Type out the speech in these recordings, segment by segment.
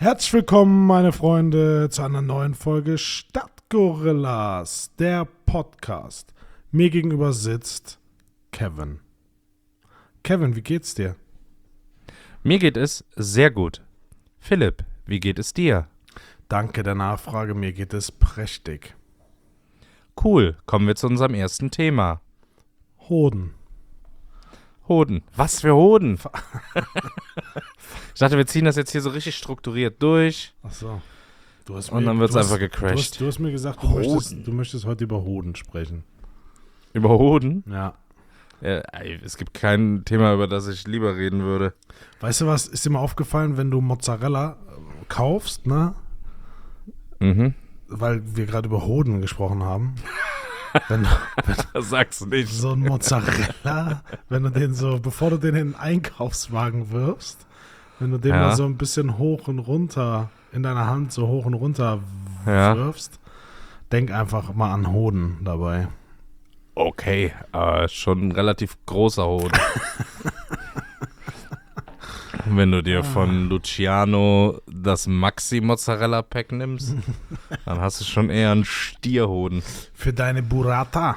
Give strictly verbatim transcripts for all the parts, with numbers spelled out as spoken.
Herzlich willkommen, meine Freunde, zu einer neuen Folge Stadtgorillas, der Podcast. Mir gegenüber sitzt Kevin. Kevin, wie geht's dir? Mir geht es sehr gut. Philipp, wie geht es dir? Danke der Nachfrage, mir geht es prächtig. Cool, kommen wir zu unserem ersten Thema. Hoden. Hoden. Was für Hoden? Ich dachte, wir ziehen das jetzt hier so richtig strukturiert durch. Ach so. Du hast Und mir, dann wird's du hast- einfach gecrashed. Du hast, du hast mir gesagt, du möchtest, du möchtest heute über Hoden sprechen. Über Hoden? Ja. Ja, ey, es gibt kein Thema, über das ich lieber reden würde. Weißt du was, ist dir mal aufgefallen, wenn du Mozzarella äh, kaufst, ne? Mhm. Weil wir gerade über Hoden gesprochen haben. Wenn, wenn Sag's nicht. so ein Mozzarella, wenn du den so, bevor du den in den Einkaufswagen wirfst, wenn du den Ja. mal so ein bisschen hoch und runter in deiner Hand so hoch und runter Ja. wirfst, denk einfach mal an Hoden dabei. Okay, äh, schon ein relativ großer Hoden. Wenn du dir von Luciano das Maxi-Mozzarella-Pack nimmst, dann hast du schon eher einen Stierhoden. Für deine Burrata.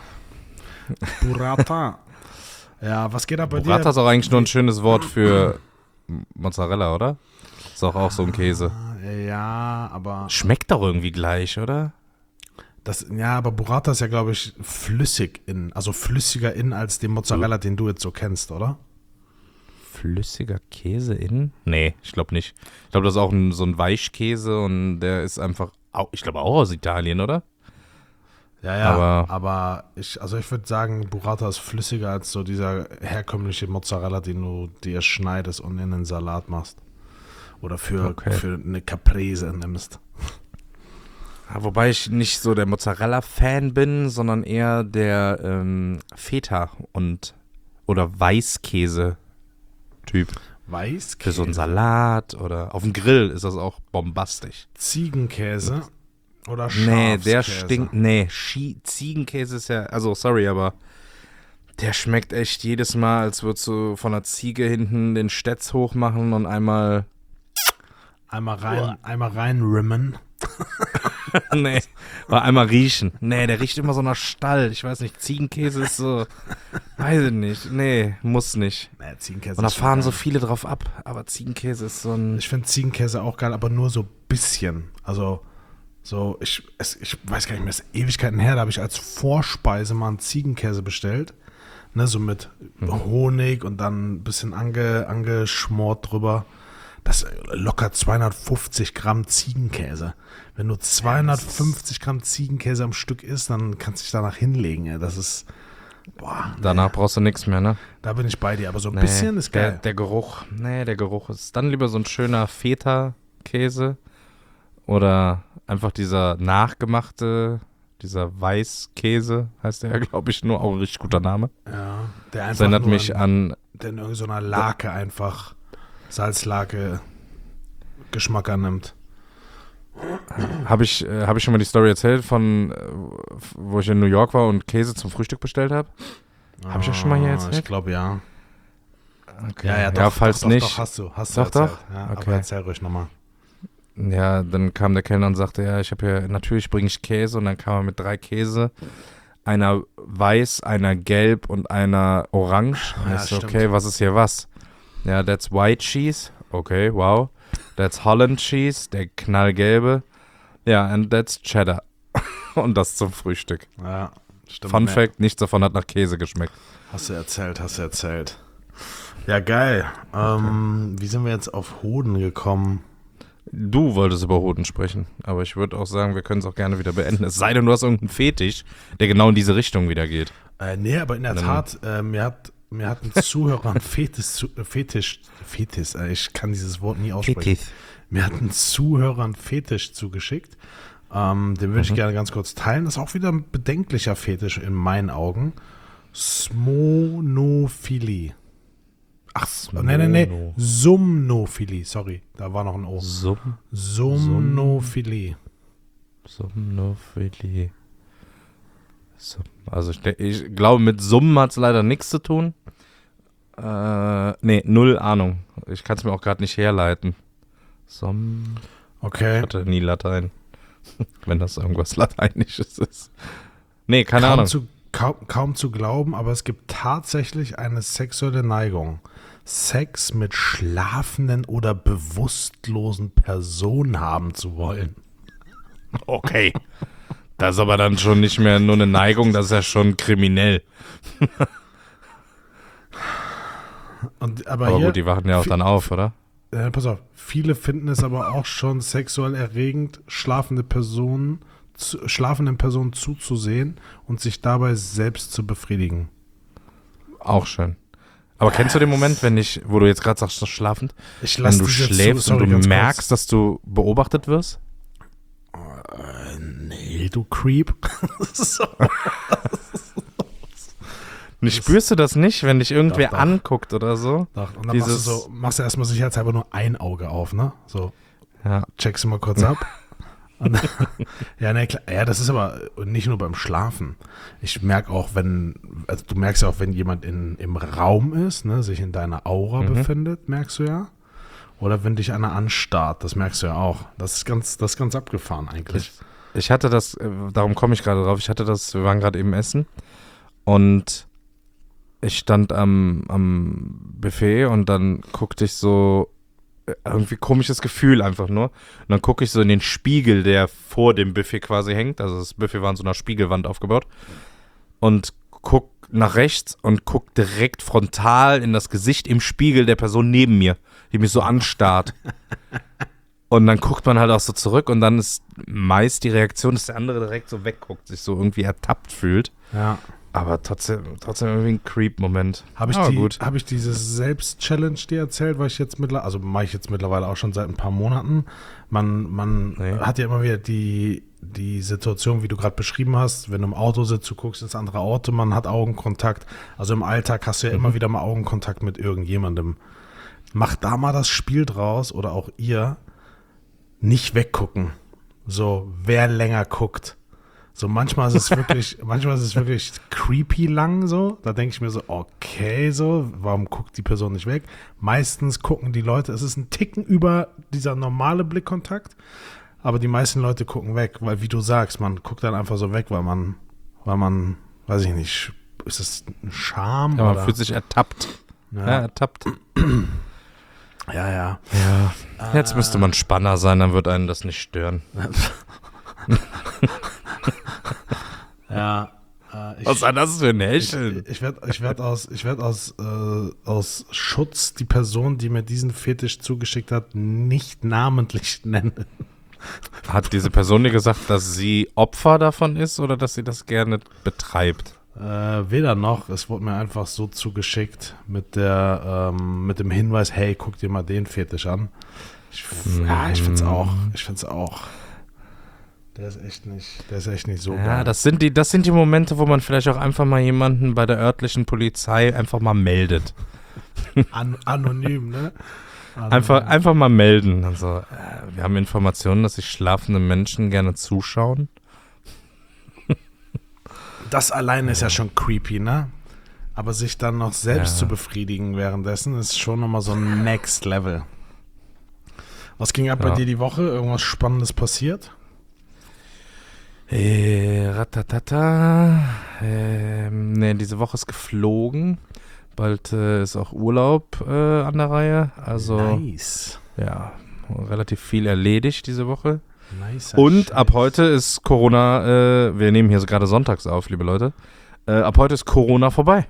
Burrata. Ja, was geht da bei Burrata dir? ist auch eigentlich nur ein schönes Wort für Mozzarella, oder? Ist auch, auch so ein Käse. Ja, aber Schmeckt doch irgendwie gleich, oder? das, ja, aber Burrata ist ja, glaube ich, flüssig in, also flüssiger in als den Mozzarella, den du jetzt so kennst, oder? Flüssiger Käse innen? Nee, ich glaube nicht. Ich glaube, das ist auch ein, so ein Weichkäse und der ist einfach, au- ich glaube auch aus Italien, oder? Ja, ja, aber, Aber- ich, also ich würde sagen, Burrata ist flüssiger als so dieser herkömmliche Mozzarella, den du dir schneidest und in den Salat machst. Oder für, Okay. für eine Caprese nimmst. Ja, wobei ich nicht so der Mozzarella-Fan bin, sondern eher der ähm, Feta- und oder Weißkäse-Typ. Weißkäse, Für so einen Salat oder auf dem Grill ist das auch bombastisch. Ziegenkäse oder Schafskäse. Nee, der stinkt. Nee, Schi- Ziegenkäse ist ja. Also, sorry, aber der schmeckt echt jedes Mal, als würdest du von einer Ziege hinten den Stetz hochmachen und einmal. Einmal rein, einmal reinrimmen. Nee, oder einmal riechen. Nee, der riecht immer so nach Stall. Ich weiß nicht, Ziegenkäse ist so. Weiß ich nicht. Nee, muss nicht. Nee, Ziegenkäse Und da ist schon fahren so geil. viele drauf ab. Aber Ziegenkäse ist so ein. Ich finde Ziegenkäse auch geil, aber nur so ein bisschen. Also, so, ich, es, ich weiß gar nicht mehr, es ist Ewigkeiten her, da habe ich als Vorspeise mal einen Ziegenkäse bestellt. Ne, so mit Honig und dann ein bisschen ange, angeschmort drüber. Das ist locker zweihundertfünfzig Gramm Ziegenkäse. Wenn du zweihundertfünfzig Gramm Ziegenkäse am Stück isst, dann kannst du dich danach hinlegen. Ey. Das ist, boah, Danach brauchst du nichts mehr, ne? da bin ich bei dir. Aber so ein Nee, bisschen ist der, geil. der Geruch, nee, der Geruch ist dann lieber so ein schöner Feta-Käse oder einfach dieser nachgemachte, dieser Weißkäse, heißt der ja, glaube ich, nur auch ein richtig guter Name. Ja, der Das einfach erinnert nur mich an, der in irgendeiner Lake einfach Salzlake Geschmack annimmt. habe ich, äh, hab ich schon mal die Story erzählt von, äh, wo ich in New York war und Käse zum Frühstück bestellt habe? Hab ich das schon mal hier Ah, erzählt? Ich glaube, ja. Okay. Ja, ja, doch, ja, falls doch, doch, nicht. Doch, hast du, hast Doch, du erzählt. doch? Ja, Okay. Aber erzähl ruhig nochmal. Ja, dann kam der Kellner und sagte, ja, ich habe hier, natürlich bringe ich Käse und dann kam er mit drei Käse. Einer weiß, einer gelb und einer orange. Und Ja, ich so, stimmt. okay, was ist hier was? Ja, that's white cheese. Okay, wow. That's Holland cheese, der knallgelbe. Ja, and that's cheddar. Und das zum Frühstück. Ja, stimmt. Fun Nee, Fact, nichts davon hat nach Käse geschmeckt. Hast du erzählt, hast du erzählt. Ja, geil. Ähm, wie sind wir jetzt auf Hoden gekommen? Du wolltest über Hoden sprechen, aber ich würde auch sagen, wir können es auch gerne wieder beenden. Es sei denn, du hast irgendeinen Fetisch, der genau in diese Richtung wieder geht. Äh, nee, aber in der Dann- Tat, äh, mir hat mir hat ein Zuhörer ein Fetisch, zu- äh, Fetisch, Fetisch, äh, ich kann dieses Wort nie aussprechen. Mir hat ein Zuhörer ein Fetisch zugeschickt. Ähm, den würde ich Mhm. gerne ganz kurz teilen. Das ist auch wieder ein bedenklicher Fetisch in meinen Augen. Smonophilie. Ach, nee, nee, nee. Smono. Sumnophilie, sorry. Da war noch ein O. Sum, Sumnophilie. Somnophilie. Sum, also ich, de- ich glaube, mit Summen hat es leider nichts zu tun. Äh, nee, null Ahnung. Ich kann es mir auch gerade nicht herleiten. Som, Okay. Ich hatte nie Latein. Wenn das irgendwas Lateinisches ist. Nee, keine kaum Ahnung. Zu, kaum, kaum zu glauben, aber es gibt tatsächlich eine sexuelle Neigung. Sex mit schlafenden oder bewusstlosen Personen haben zu wollen. Okay. Das ist aber dann schon nicht mehr nur eine Neigung, das ist ja schon kriminell. Und, aber Aber hier, gut, die wachen ja auch dann auf, oder? Äh, pass auf, viele finden es aber auch schon sexuell erregend, schlafende Personen, zu, schlafenden Personen zuzusehen und sich dabei selbst zu befriedigen. Auch schön. Aber kennst du den Moment, wenn ich, wo du jetzt gerade sagst, so schlafend, Ich wenn lass du dich jetzt schläfst zu, sorry, und du ganz merkst, kurz. dass du beobachtet wirst? Äh, nee, du Creep. so. Und spürst du das nicht, wenn dich irgendwer Doch, doch. anguckt oder so? Doch, und dann Dieses- machst du so, machst du erstmal sicherheitshalber nur ein Auge auf, ne? So, Ja. checkst du mal kurz ab. Und, ja, ne, klar. Ja, das ist aber nicht nur beim Schlafen. Ich merke auch, wenn, also du merkst ja auch, wenn jemand in, im Raum ist, ne, sich in deiner Aura Mhm. befindet, merkst du ja. Oder wenn dich einer anstarrt, das merkst du ja auch. Das ist ganz, das ist ganz abgefahren eigentlich. Ich hatte das, äh, darum komme ich gerade drauf, ich hatte das, wir waren gerade eben essen und ich stand am, am Buffet und dann guckte ich so, äh, irgendwie komisches Gefühl einfach nur. Und dann gucke ich so in den Spiegel, der vor dem Buffet quasi hängt. Also das Buffet war in so einer Spiegelwand aufgebaut. Und guck nach rechts und guck direkt frontal in das Gesicht im Spiegel der Person neben mir, die mich so anstarrt. Und dann guckt man halt auch so zurück und dann ist meist die Reaktion, dass der andere direkt so wegguckt, sich so irgendwie ertappt fühlt. Ja. Aber trotzdem, trotzdem irgendwie ein Creep-Moment. Habe ich, Aber die, gut. hab ich diese Selbst-Challenge dir erzählt, weil ich jetzt mittlerweile, also mache ich jetzt mittlerweile auch schon seit ein paar Monaten. Man, man Nee. hat ja immer wieder die, die Situation, wie du gerade beschrieben hast, wenn du im Auto sitzt, du guckst ins andere Auto, man hat Augenkontakt. Also im Alltag hast du ja Mhm. immer wieder mal Augenkontakt mit irgendjemandem. Mach da mal das Spiel draus oder auch ihr, nicht weggucken. So, wer länger guckt. So, manchmal ist es wirklich, manchmal ist es wirklich creepy lang so. Da denke ich mir so, okay, so, warum guckt die Person nicht weg? Meistens gucken die Leute, es ist ein Ticken über dieser normale Blickkontakt, aber die meisten Leute gucken weg, weil wie du sagst, man guckt dann einfach so weg, weil man, weil man, weiß ich nicht, ist das ein Charme? Ja, man oder? fühlt sich ertappt. Ja, Ja, ertappt. ja, ja. Ja. Jetzt müsste man Spanner sein, dann wird einen das nicht stören. Ja. Äh, ich, Was war das für ein Ich, Häscheln? ich werde ich werd aus, ich werd aus, äh, aus Schutz die Person, die mir diesen Fetisch zugeschickt hat, nicht namentlich nennen. Hat diese Person dir gesagt, dass sie Opfer davon ist oder dass sie das gerne betreibt? Äh, weder noch, es wurde mir einfach so zugeschickt mit der, ähm, mit dem Hinweis, hey, guck dir mal den Fetisch an. Ich, ja, ich find's auch, ich find's auch. Der ist echt nicht, der ist echt nicht so Ja, geil. das sind die, das sind die Momente, wo man vielleicht auch einfach mal jemanden bei der örtlichen Polizei einfach mal meldet. An, anonym, ne? Anonym. Einfach, einfach mal melden. Also, äh, wir haben Informationen, dass sich schlafende Menschen gerne zuschauen. Das alleine ist ja schon creepy, ne? Aber sich dann noch selbst Ja. zu befriedigen währenddessen ist schon nochmal so ein Next Level. Was ging ab Ja. bei dir die Woche? Irgendwas Spannendes passiert? Äh, ratatata. Ähm, nee, diese Woche ist geflogen. Bald äh, ist auch Urlaub äh, an der Reihe. Also, Nice. ja, relativ viel erledigt diese Woche. Nice. Und ab heute ist Corona, äh, wir nehmen hier so gerade sonntags auf, liebe Leute. Äh, ab heute ist Corona vorbei.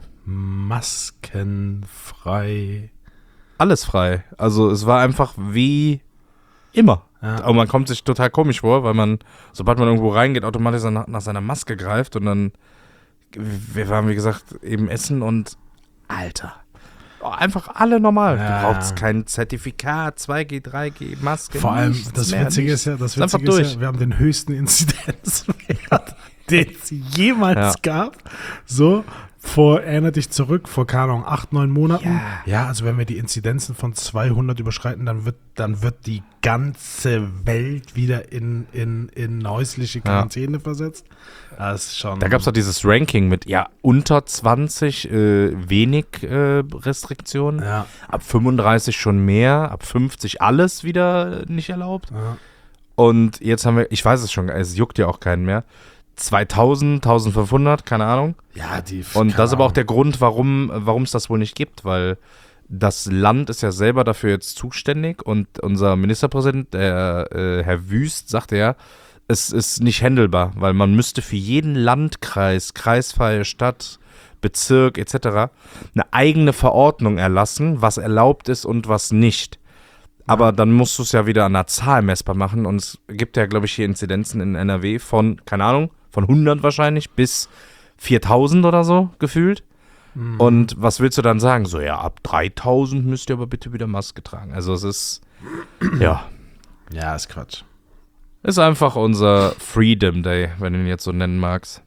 Maskenfrei. Alles frei. Also es war einfach wie immer. Ja. Aber man kommt sich total komisch vor, weil man, sobald man irgendwo reingeht, automatisch nach, nach seiner Maske greift und dann, wir waren wie gesagt eben essen und Alter. Oh, einfach alle normal. Ja. Du brauchst kein Zertifikat, zwei G, drei G, Maske. Vor allem, nichts das mehr, Witzige nichts. ist ja, das Ist einfach Witzige ist durch. ja, wir haben den höchsten Inzidenzwert, den es jemals Ja. gab. So, vor, erinnere dich zurück, vor, keine Ahnung, acht, neun Monaten. Ja. Ja, also wenn wir die Inzidenzen von zweihundert überschreiten, dann wird, dann wird die ganze Welt wieder in, in, in häusliche Quarantäne versetzt. Das ist schon. Da gab es doch dieses Ranking mit, ja, unter zwanzig äh, wenig äh, Restriktionen, Ja, ab fünfunddreißig schon mehr, ab fünfzig alles wieder nicht erlaubt. ja. Und jetzt haben wir, ich weiß es schon, es juckt ja auch keinen mehr, zweitausend, eintausendfünfhundert, keine Ahnung. Ja, die. Und das ist aber auch der Grund, warum warum es das wohl nicht gibt, weil das Land ist ja selber dafür jetzt zuständig und unser Ministerpräsident, der äh, Herr Wüst, sagte ja, es ist nicht händelbar, weil man müsste für jeden Landkreis, kreisfreie Stadt, Bezirk et cetera eine eigene Verordnung erlassen, was erlaubt ist und was nicht. Aber dann musst du es ja wieder an der Zahl messbar machen und es gibt ja, glaube ich, hier Inzidenzen in N R W von, keine Ahnung, von hundert wahrscheinlich bis viertausend oder so gefühlt. Mhm. Und was willst du dann sagen? So, ja, ab dreitausend müsst ihr aber bitte wieder Maske tragen. Also es ist, ja. Ja, ist Quatsch. Ist einfach unser Freedom Day, wenn du ihn jetzt so nennen magst.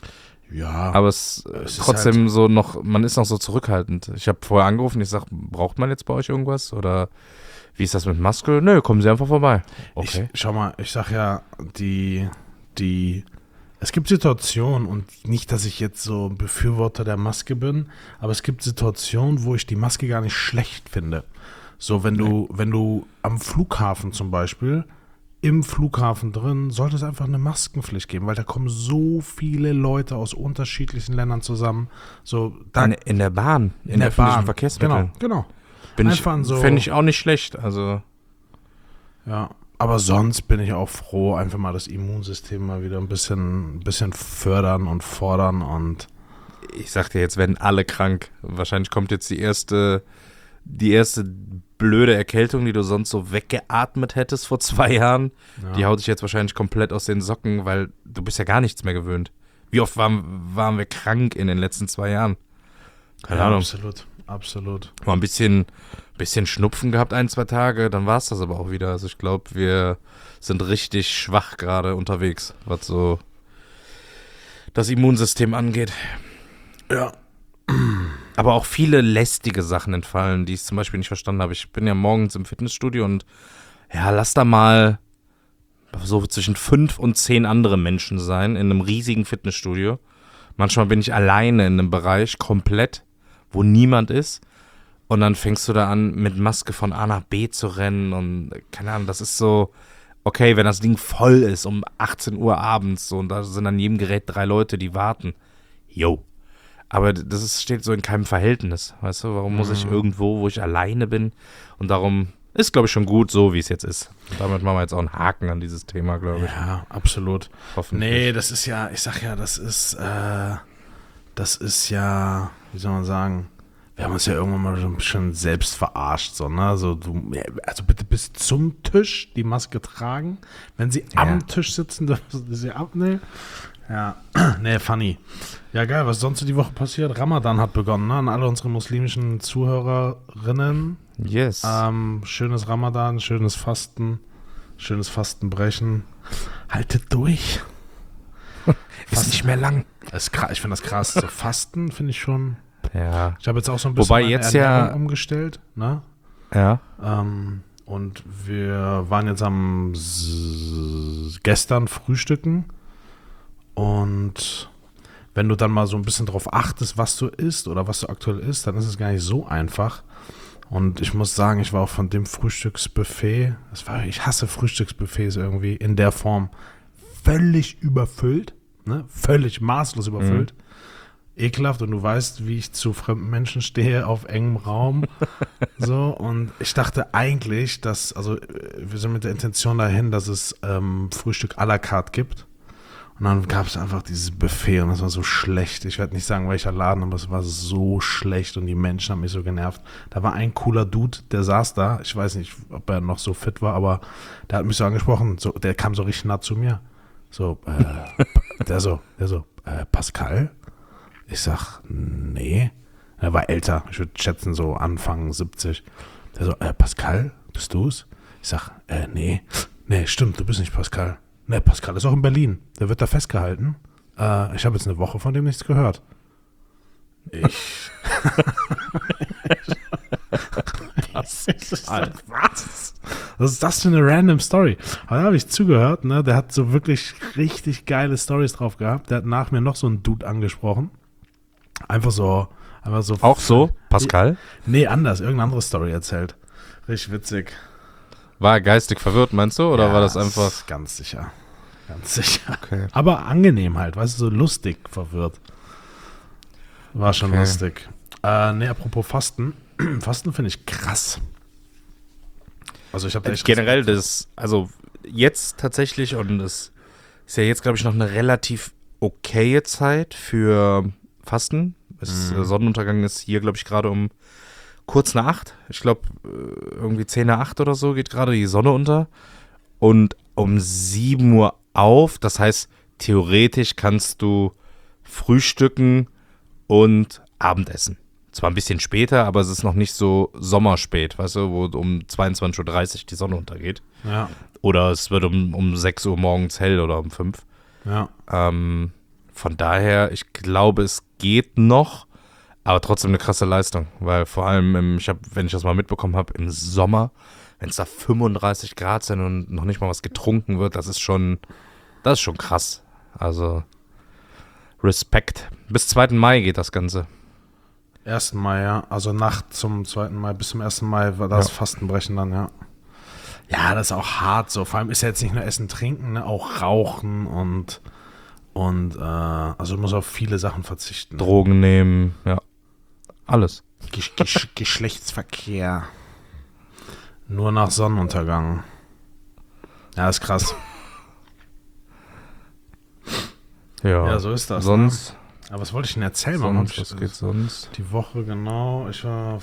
Ja. Aber es, es ist trotzdem halt so noch, man ist noch so zurückhaltend. Ich habe vorher angerufen, ich sage, braucht man jetzt bei euch irgendwas? Oder wie ist das mit Maske? Nö, kommen Sie einfach vorbei. Okay. Ich, schau mal, ich sag ja, die, die, es gibt Situationen und nicht, dass ich jetzt so ein Befürworter der Maske bin, aber es gibt Situationen, wo ich die Maske gar nicht schlecht finde. So, wenn du, wenn du am Flughafen zum Beispiel, im Flughafen drin, sollte es einfach eine Maskenpflicht geben, weil da kommen so viele Leute aus unterschiedlichen Ländern zusammen. So, da, in, in der Bahn, in, in der öffentlichen Verkehrsmitteln. Genau, genau. Bin ich, so, fände ich auch nicht schlecht, also. Ja, aber sonst bin ich auch froh, einfach mal das Immunsystem mal wieder ein bisschen, ein bisschen fördern und fordern und. Ich sag dir, jetzt werden alle krank. Wahrscheinlich kommt jetzt die erste, die erste blöde Erkältung, die du sonst so weggeatmet hättest vor zwei Jahren. Ja. Die haut dich jetzt wahrscheinlich komplett aus den Socken, weil du bist ja gar nichts mehr gewöhnt. Wie oft waren, waren wir krank in den letzten zwei Jahren? Keine ja, Ahnung. Absolut. Absolut. Mal ein bisschen, bisschen Schnupfen gehabt, ein, zwei Tage, dann war es das aber auch wieder. Also ich glaube, wir sind richtig schwach gerade unterwegs, was so das Immunsystem angeht. Ja. Aber auch viele lästige Sachen entfallen, die ich zum Beispiel nicht verstanden habe. Ich bin ja morgens im Fitnessstudio und ja, lass da mal so zwischen fünf und zehn andere Menschen sein in einem riesigen Fitnessstudio. Manchmal bin ich alleine in einem Bereich komplett, wo niemand ist und dann fängst du da an, mit Maske von A nach B zu rennen und keine Ahnung, das ist so, okay, wenn das Ding voll ist um achtzehn Uhr abends so, und da sind an jedem Gerät drei Leute, die warten, yo, aber das ist, steht so in keinem Verhältnis, weißt du, warum muss ich irgendwo, wo ich alleine bin und darum ist, glaube ich, schon gut so, wie es jetzt ist. Und damit machen wir jetzt auch einen Haken an dieses Thema, glaube ich. Ja, absolut. Hoffentlich. Nee, das ist ja, ich sag ja, das ist, äh, das ist ja, wie soll man sagen, wir haben uns ja irgendwann mal so ein bisschen selbst verarscht, so, ne? Also, du, also bitte bis zum Tisch die Maske tragen. Wenn sie ja. am Tisch sitzen, dürfen sie sie abnehmen. Ja, nee, funny. Ja, geil, was sonst so die Woche passiert? Ramadan hat begonnen, ne? An alle unsere muslimischen Zuhörerinnen. Yes. Ähm, schönes Ramadan, schönes Fasten, schönes Fastenbrechen. Haltet durch. Ist nicht mehr lang. Das ist krass, ich finde das krass. So Fasten finde ich schon. Ja. Ich habe jetzt auch so ein bisschen Wobei jetzt Ernährung ja umgestellt, ne? Ja. Ähm, und wir waren jetzt am S- gestern frühstücken und wenn du dann mal so ein bisschen drauf achtest, was du isst oder was du aktuell isst, dann ist es gar nicht so einfach. Und ich muss sagen, ich war auch von dem Frühstücksbuffet, das war, ich hasse Frühstücksbuffets irgendwie in der Form, völlig überfüllt, ne? Völlig maßlos überfüllt. Mhm. Ekelhaft, und du weißt, wie ich zu fremden Menschen stehe auf engem Raum. So, und ich dachte eigentlich, dass, also wir sind mit der Intention dahin, dass es ähm, Frühstück à la carte gibt. Und dann gab es einfach dieses Buffet und das war so schlecht. Ich werde nicht sagen, welcher Laden, aber es war so schlecht und die Menschen haben mich so genervt. Da war ein cooler Dude, der saß da. Ich weiß nicht, ob er noch so fit war, aber der hat mich so angesprochen. So, der kam so richtig nah zu mir. So, äh, der so, der so, äh, Pascal? Ich sag, nee. Er war älter. Ich würde schätzen, so Anfang siebzig. Der so, äh, Pascal, bist du's? Ich sag, äh, nee. Nee, stimmt, du bist nicht Pascal. Nee, Pascal ist auch in Berlin. Der wird da festgehalten. Äh, ich habe jetzt eine Woche von dem nichts gehört. Ich. Was ist das? Was? Was ist das für eine random Story? Aber da habe ich zugehört, ne? Der hat so wirklich richtig geile Storys drauf gehabt. Der hat nach mir noch so einen Dude angesprochen. Einfach so, einfach so. Auch so, Pascal? Nee, anders. Irgendeine andere Story erzählt. Richtig witzig. War er geistig verwirrt, meinst du? Oder Ja, war das einfach. Ganz sicher. Ganz sicher. Okay. Aber angenehm halt, weißt du, so lustig verwirrt. War schon Okay. lustig. Äh, ne, apropos Fasten. Fasten finde ich krass. Also ich habe da echt Generell das, also jetzt tatsächlich, und es ist ja jetzt, glaube ich, noch eine relativ okaye Zeit für Fasten. Es, Mhm. äh, Sonnenuntergang ist hier, glaube ich, gerade um kurz nach acht. Ich glaube, irgendwie zehn nach acht oder so geht gerade die Sonne unter. Und um sieben Uhr auf. Das heißt, theoretisch kannst du frühstücken und Abendessen. Zwar ein bisschen später, aber es ist noch nicht so sommerspät, weißt du, wo um zweiundzwanzig Uhr dreißig die Sonne untergeht. Ja, Oder es wird um, um sechs Uhr morgens hell oder um fünf. ja. Ähm, von daher, ich glaube, es geht noch, aber trotzdem eine krasse Leistung, weil vor allem, im, ich hab, wenn ich das mal mitbekommen habe, im Sommer, wenn es da fünfunddreißig Grad sind und noch nicht mal was getrunken wird, das ist schon, das ist schon krass. Also Respekt. Bis zweiten Mai geht das Ganze. ersten Mai, ja. Also Nacht zum zweiten Mai bis zum ersten Mai war das Ja. Fastenbrechen dann, ja. Ja, das ist auch hart so. Vor allem ist ja jetzt nicht nur Essen, Trinken, ne? Auch Rauchen und, und äh, also du musst auf viele Sachen verzichten. Drogen nehmen, ja. Alles. Gesch Gesch Geschlechtsverkehr. Nur nach Sonnenuntergang. Ja, ist krass. Ja, Ja, so ist das. Sonst, Ne? Aber was wollte ich denn erzählen? Warum sonst hab ich- was geht sonst? Die Woche genau. Ich war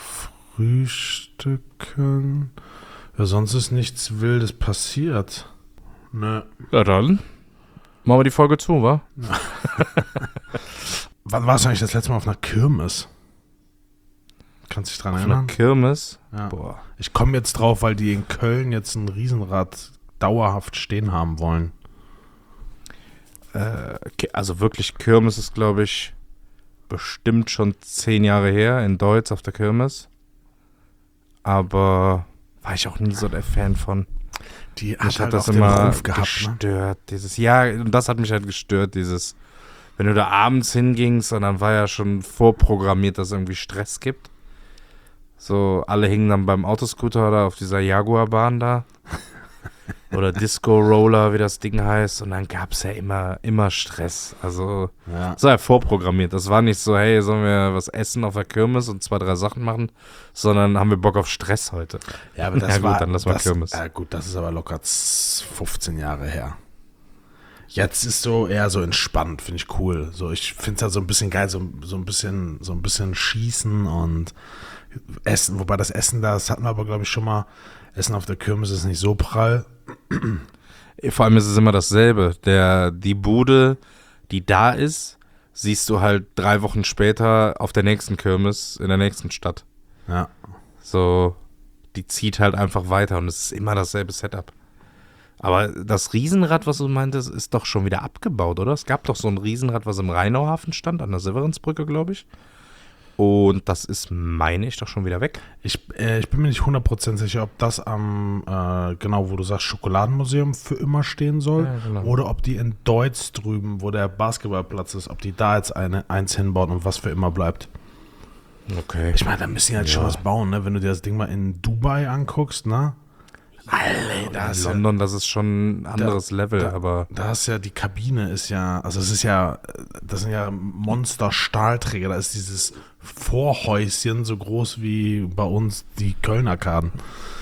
frühstücken. Ja, sonst ist nichts Wildes passiert. Ne. Ja, dann machen wir die Folge zu, wa? Wann warst du eigentlich das letzte Mal auf einer Kirmes? Kannst du dich dran Auf einer erinnern? Kirmes. Ja. Boah. Ich komme jetzt drauf, weil die in Köln jetzt ein Riesenrad dauerhaft stehen haben wollen. Äh, okay, also wirklich Kirmes ist, glaube ich, bestimmt schon zehn Jahre her in Deutsch auf der Kirmes. Aber war ich auch nie so der Fan von. Die Mich hat halt das auch den immer Ruf gehabt, ne? gestört. Dieses, ja, und das hat mich halt gestört, dieses, wenn du da abends hingingst und dann war ja schon vorprogrammiert, dass es irgendwie Stress gibt. So, alle hingen dann beim Autoscooter oder auf dieser Jaguar-Bahn da. Oder Disco-Roller, wie das Ding heißt. Und dann gab es ja immer, immer Stress. Also, Ja. das war ja vorprogrammiert. Das war nicht so, hey, sollen wir was essen auf der Kirmes und zwei, drei Sachen machen, sondern haben wir Bock auf Stress heute. Ja, aber das Ja, gut, war, dann lass mal das, Kirmes. Ja gut, das ist aber locker z- fünfzehn Jahre her. Jetzt ist so eher so entspannt, finde ich cool. So, ich finde es halt so ein bisschen geil, so, so ein bisschen, so ein bisschen schießen und essen. Wobei das Essen da, das hatten wir aber, glaube ich, schon mal. Essen auf der Kirmes ist nicht so prall. Vor allem ist es immer dasselbe. Der, die Bude, die da ist, siehst du halt drei Wochen später auf der nächsten Kirmes in der nächsten Stadt. Ja. So, die zieht halt einfach weiter und es ist immer dasselbe Setup. Aber das Riesenrad, was du meintest, ist doch schon wieder abgebaut, oder? Es gab doch so ein Riesenrad, was im Rheinauhafen stand, an der Severinsbrücke, glaube ich. Und das ist, meine ich, doch schon wieder weg. Ich, äh, ich bin mir nicht hundert Prozent sicher, ob das am, äh, genau, wo du sagst, Schokoladenmuseum für immer stehen soll. Ja, genau. Oder ob die in Deutz drüben, wo der Basketballplatz ist, ob die da jetzt eine, eins hinbauen und was für immer bleibt. Okay. Ich meine, da müssen die halt schon Ja. was bauen, ne? Wenn du dir das Ding mal in Dubai anguckst, ne? Alter, da in ist ja, London, das ist schon ein anderes Level, da- aber da ist ja, die Kabine ist ja, also es ist ja, das sind ja Monster-Stahlträger, da ist dieses Vorhäuschen so groß wie bei uns die Köln-Arkaden.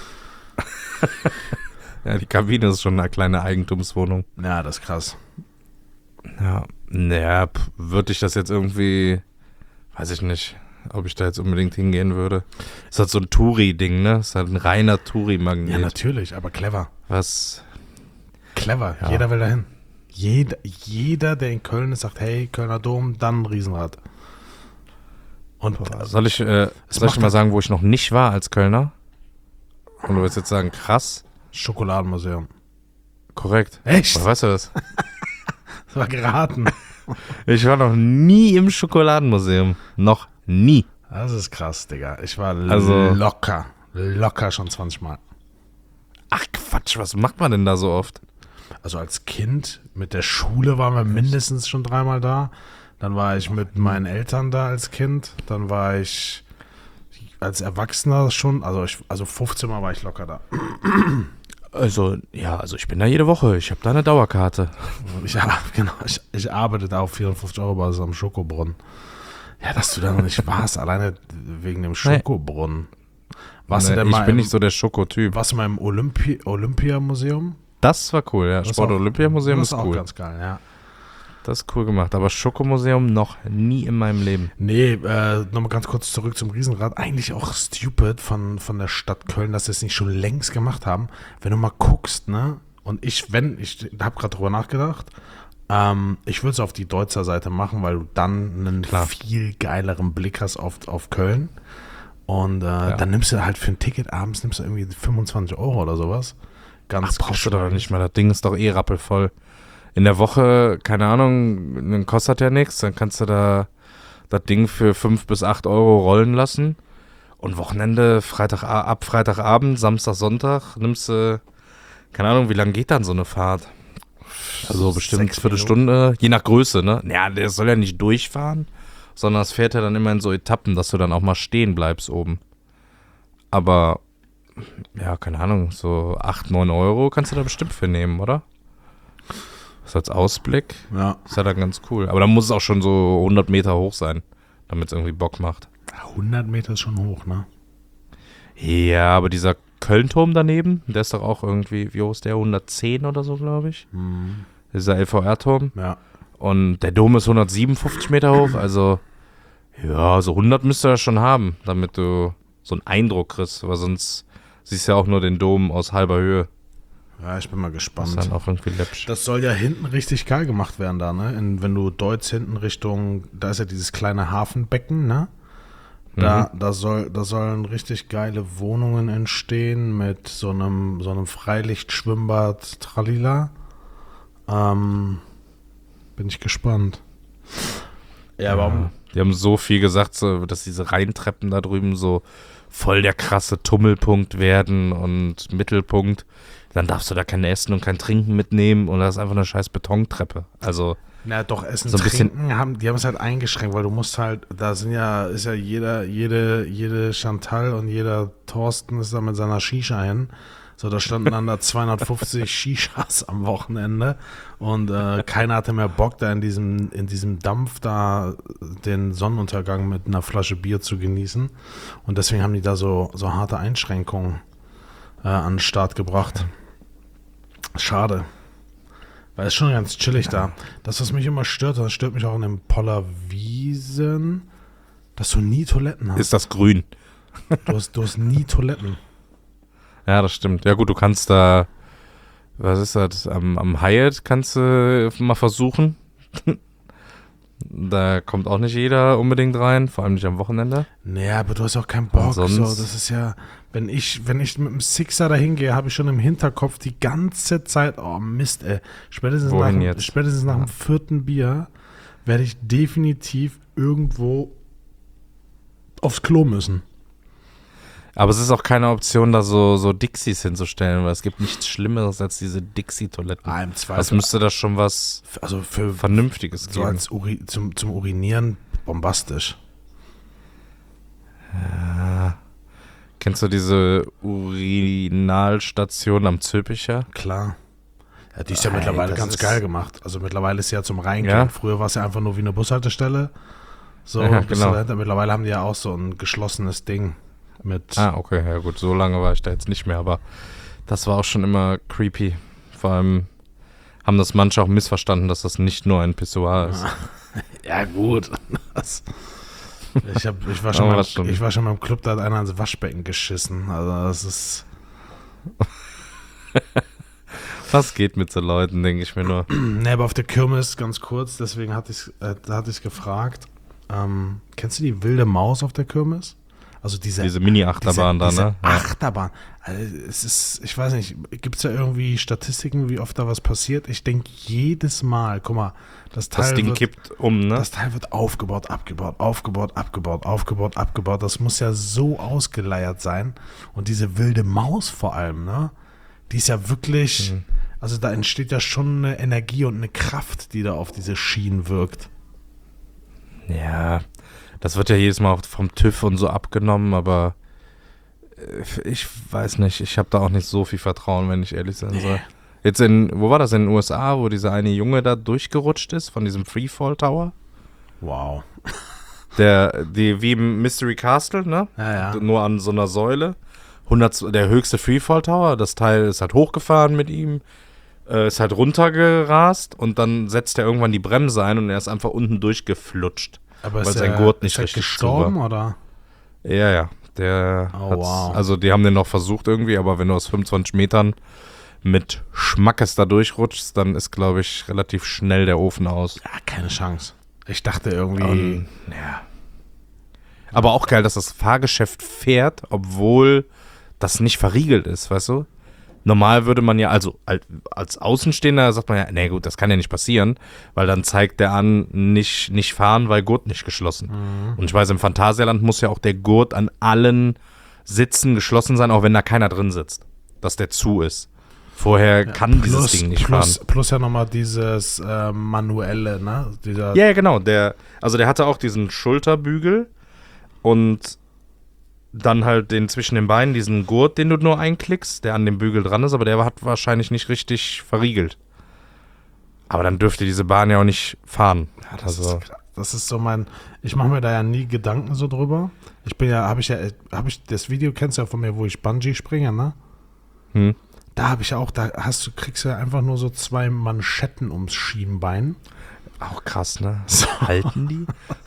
ja, die Kabine ist schon eine kleine Eigentumswohnung. Ja, das ist krass. Ja, naja, p- würde ich das jetzt irgendwie, weiß ich nicht, ob ich da jetzt unbedingt hingehen würde. Ist halt so ein Touri-Ding, ne? Ist halt ein reiner Touri-Magnet. Ja, natürlich, aber clever. Was, Clever, Ja. jeder will dahin. Jeder, jeder, der in Köln ist, sagt, hey, Kölner Dom, dann ein Riesenrad. Und soll ich, äh, Es soll ich macht dir mal das- sagen, wo ich noch nicht war als Kölner? Und du wirst jetzt sagen, krass, Schokoladenmuseum. korrekt. Echt? Woher weißt du das? Das war geraten. Ich war noch nie im Schokoladenmuseum. Noch nie. Das ist krass, Digga. Ich war Also- locker, locker schon zwanzig Mal. Ach Quatsch, was macht man denn da so oft? Also als Kind mit der Schule waren wir mindestens schon dreimal da. Dann war ich mit meinen Eltern da als Kind. Dann war ich als Erwachsener schon, also ich, also fünfzehn Mal war ich locker da. Also, ja, also ich bin da jede Woche. Ich habe da eine Dauerkarte. Ich, genau, ich, ich arbeite da auf vierundfünfzig Euro Basis am Schokobrunnen. Ja, dass du da noch nicht warst, alleine wegen dem Schokobrunnen. Warst nee, du denn ich mal bin im, nicht so der Schokotyp. Warst du mal im Olympi Olympiamuseum? Das war cool, ja. Das Sport-Olympiamuseum ist Das ist cool. auch ganz geil, ja. Das ist cool gemacht. Aber Schokomuseum noch nie in meinem Leben. Nee, äh, nochmal ganz kurz zurück zum Riesenrad. Eigentlich auch stupid von, von der Stadt Köln, dass sie es nicht schon längst gemacht haben. Wenn du mal guckst, ne? Und ich, wenn, ich habe gerade drüber nachgedacht, ähm, ich würde es auf die Deutzer Seite machen, weil du dann einen Klar. viel geileren Blick hast auf, auf Köln. Und äh, Ja. dann nimmst du halt für ein Ticket abends nimmst du irgendwie fünfundzwanzig Euro oder sowas. Ganz Ach, brauchst du doch geschmeidig. nicht mehr. Das Ding ist doch eh rappelvoll. In der Woche, keine Ahnung, dann kostet ja nichts. Dann kannst du da das Ding für fünf bis acht Euro rollen lassen. Und Wochenende, Freitag, ab Freitagabend, Samstag, Sonntag, nimmst du, keine Ahnung, wie lange geht dann so eine Fahrt? Also bestimmt Sechs eine Viertelstunde, je nach Größe, ne? Ja, der soll ja nicht durchfahren, sondern es fährt ja dann immer in so Etappen, dass du dann auch mal stehen bleibst oben. Aber, ja, keine Ahnung, so acht, neun Euro kannst du da bestimmt für nehmen, oder? Das als Ausblick Ja. ist ja dann ganz cool. Aber dann muss es auch schon so hundert Meter hoch sein, damit es irgendwie Bock macht. hundert Meter ist schon hoch, ne? Ja, aber dieser Köln-Turm daneben, der ist doch auch irgendwie, wie hoch ist der? hundertzehn oder so, glaube ich. Mhm. Dieser L V R-Turm. Ja. Und der Dom ist hundertsiebenundfünfzig Meter hoch, also ja, so hundert müsste er schon haben, damit du so einen Eindruck kriegst, weil sonst siehst du ja auch nur den Dom aus halber Höhe. Ja, ich bin mal Das ist gespannt. dann auch irgendwie läppsch. Das soll ja hinten richtig geil gemacht werden da, ne? In, wenn du Deutz hinten Richtung, da ist ja dieses kleine Hafenbecken, ne? Da, da, soll, da sollen richtig geile Wohnungen entstehen mit so einem, so einem Freilichtschwimmbad, Tralila. Ähm, bin ich gespannt. Ja, warum? Die haben so viel gesagt, so, dass diese Rheintreppen da drüben so voll der krasse Tummelpunkt werden und Mittelpunkt. Dann darfst du da kein Essen und kein Trinken mitnehmen und das ist einfach eine scheiß Betontreppe. Also, Na doch, Essen, So ein bisschen- Trinken, haben, die haben es halt eingeschränkt, weil du musst halt, da sind ja, ist ja jeder, jede, jede Chantal und jeder Thorsten ist da mit seiner Shisha hin. So, da standen dann da zweihundertfünfzig Shishas am Wochenende und äh, keiner hatte mehr Bock, da in diesem, in diesem Dampf da den Sonnenuntergang mit einer Flasche Bier zu genießen. Und deswegen haben die da so, so harte Einschränkungen äh, an den Start gebracht. Schade. Weil es ist schon ganz chillig da. Das, was mich immer stört, das stört mich auch in den Pollerwiesen, dass du nie Toiletten hast. ist das grün? Du hast, du hast nie Toiletten. Ja, das stimmt. Ja gut, du kannst da, was ist das, am, am Hyatt kannst du mal versuchen. Da kommt auch nicht jeder unbedingt rein, vor allem nicht am Wochenende. Naja, aber du hast auch keinen Bock. Und sonst- So, das ist ja, wenn ich, wenn ich mit dem Sixer dahin gehe, habe ich schon im Hinterkopf die ganze Zeit, oh Mist, ey. Spätestens, nach, Wohin dem- jetzt? spätestens nach dem vierten Bier werde ich definitiv irgendwo aufs Klo müssen. Aber es ist auch keine Option, da so, so Dixies hinzustellen, weil es gibt nichts Schlimmeres als diese Dixie-Toiletten. Ah, im Das Zweifel. müsste da schon was Also für Vernünftiges so geben. als Uri, zum, zum Urinieren bombastisch. Kennst du diese Urinalstation am Zülpicher? Klar. Ja, die ist ja Ey, mittlerweile das ganz ist- geil gemacht. Also mittlerweile ist sie ja zum Reingehen. Ja. Früher war es ja einfach nur wie eine Bushaltestelle. So, Ja, bist genau. du dahinter. Mittlerweile haben die ja auch so ein geschlossenes Ding mit. Ah, okay, ja gut, so lange war ich da jetzt nicht mehr, aber das war auch schon immer creepy. Vor allem haben das manche auch missverstanden, dass das nicht nur ein Pissoir ist. Ja, gut. Das, ich, hab, ich, war schon Aber mal, was schon. ich war schon mal im Club, da hat einer ins Waschbecken geschissen. Also das ist. Was geht mit so Leuten, denke ich mir nur. Ne, aber auf der Kirmes ganz kurz, deswegen hatte ich äh, da hatte ich gefragt. Ähm, kennst du die wilde Maus auf der Kirmes? Also diese, Diese Mini-Achterbahn diese, da, ne? diese Ja. Achterbahn. Also es ist, ich weiß nicht, gibt es da irgendwie Statistiken, wie oft da was passiert? Ich denke jedes Mal, guck mal, das Teil, Das Ding wird, kippt um, ne? das Teil wird aufgebaut, abgebaut, aufgebaut, abgebaut, aufgebaut, abgebaut. Das muss ja so ausgeleiert sein. Und diese wilde Maus vor allem, ne? Die ist ja wirklich, Mhm. also da entsteht ja schon eine Energie und eine Kraft, die da auf diese Schienen wirkt. Ja, Das wird ja jedes Mal vom TÜV und so abgenommen, aber ich weiß nicht, ich habe da auch nicht so viel Vertrauen, wenn ich ehrlich sein soll. Jetzt in, wo war das, in den U S A, wo dieser eine Junge da durchgerutscht ist von diesem Freefall Tower? Wow. Der, die, wie im Mystery Castle, ne? Ja, ja. Nur an so einer Säule. hundert, der höchste Freefall Tower, das Teil ist halt hochgefahren mit ihm, äh, ist halt runtergerast und dann setzt er irgendwann die Bremse ein und er ist einfach unten durchgeflutscht. Aber weil ist sein er, Gurt nicht ist er richtig gestorben, zu war. oder? Ja, ja. Der Oh, hat's, wow. Also die haben den noch versucht irgendwie, aber wenn du aus fünfundzwanzig Metern mit Schmackes da durchrutschst, dann ist, glaube ich, relativ schnell der Ofen aus. Ja, keine Chance. Ich dachte irgendwie... Um, ja. Aber auch geil, dass das Fahrgeschäft fährt, obwohl das nicht verriegelt ist, weißt du? Normal würde man ja, also als Außenstehender sagt man ja, nee gut, das kann ja nicht passieren, weil dann zeigt der an, nicht, nicht fahren, weil Gurt nicht geschlossen. Mhm. Und ich weiß, im Phantasialand muss ja auch der Gurt an allen Sitzen geschlossen sein, auch wenn da keiner drin sitzt, dass der zu ist. Vorher ja, kann plus, dieses Ding nicht plus, fahren. Plus ja nochmal dieses äh, manuelle, ne? Dieser ja, ja, genau. Der, also der hatte auch diesen Schulterbügel und dann halt den zwischen den Beinen, diesen Gurt, den du nur einklickst, der an dem Bügel dran ist, aber der hat wahrscheinlich nicht richtig verriegelt. Aber dann dürfte diese Bahn ja auch nicht fahren. Ja, das, also. ist, das ist so mein, ich mache mir da ja nie Gedanken so drüber. Ich bin ja, habe ich ja, habe ich, das Video kennst du ja von mir, wo ich Bungee springe, ne? Hm. Da habe ich ja auch, da hast du, kriegst du ja einfach nur so zwei Manschetten ums Schienbein. Auch krass, ne? So. Halten die?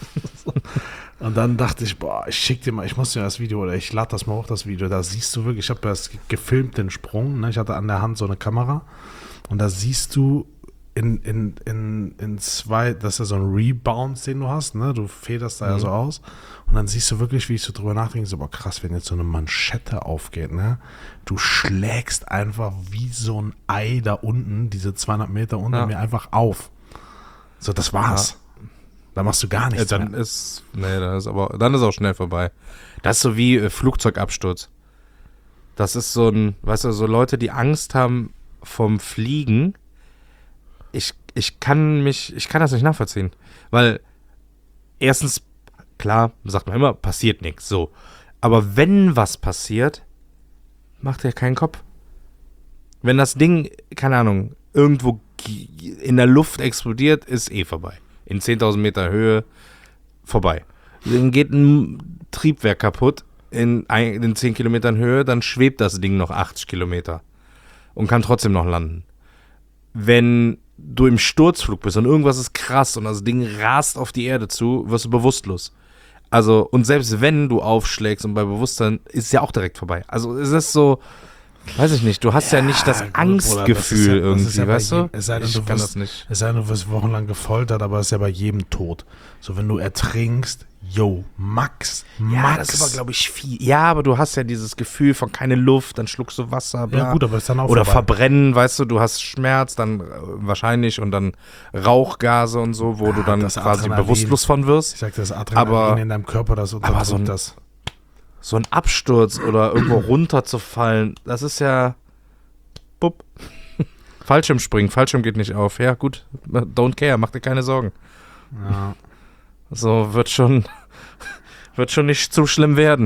Und dann dachte ich, boah, ich schick dir mal, ich muss dir das Video, oder ich lade das mal hoch, das Video, da siehst du wirklich, ich habe das gefilmt, den Sprung, ne? Ich hatte an der Hand so eine Kamera und da siehst du in, in, in, in zwei, das ist ja so ein Rebound, den du hast, ne? Du federst da mhm. ja so aus und dann siehst du wirklich, wie ich so drüber nachdenke, so, boah, krass, wenn jetzt so eine Manschette aufgeht, ne? Du schlägst einfach wie so ein Ei da unten, diese zweihundert Meter unter ja. mir einfach auf. So, das war's. Ja. Da machst du gar nichts ja, dann mehr. Ist, nee, dann ist aber, dann ist auch schnell vorbei. Das ist so wie äh, Flugzeugabsturz. Das ist so ein, weißt du, so Leute, die Angst haben vom Fliegen. Ich, ich kann mich, ich kann das nicht nachvollziehen. Weil erstens, klar, sagt man immer, passiert nichts, so. Aber wenn was passiert, macht er keinen Kopf. Wenn das Ding, keine Ahnung, irgendwo in der Luft explodiert, ist eh vorbei. In zehntausend Meter Höhe vorbei. Dann geht ein Triebwerk kaputt in, ein, in zehn Kilometern Höhe, dann schwebt das Ding noch achtzig Kilometer und kann trotzdem noch landen. Wenn du im Sturzflug bist und irgendwas ist krass und das Ding rast auf die Erde zu, wirst du bewusstlos. Also, und selbst wenn du aufschlägst und bei Bewusstsein, ist es ja auch direkt vorbei. Also, es ist so, weiß ich nicht, du hast ja, ja nicht das gut, Angstgefühl das ja, irgendwie, das ja weißt jedem, du? Es sei denn, ich du kann wirst, das nicht. Es sei denn, du wirst wochenlang gefoltert, aber es ist ja bei jedem tot. So, wenn du ertrinkst, yo, Max, Max. Ja, das ist aber, glaube ich, viel. Ja, aber du hast ja dieses Gefühl von keine Luft, dann schluckst du Wasser, bla. Ja gut, aber ist dann auch Oder vorbei. Verbrennen, weißt du, du hast Schmerz, dann äh, wahrscheinlich und dann Rauchgase und so, wo ja, du dann quasi Adrenalin, bewusstlos von wirst. Ich sag, das Adrenalin aber, in deinem Körper, das unterdrückt aber so ein, das. So ein Absturz oder irgendwo runterzufallen, das ist ja bupp. Fallschirmspringen, Fallschirm geht nicht auf. Ja, gut, don't care, mach dir keine Sorgen. Ja. So, wird schon, wird schon nicht zu schlimm werden.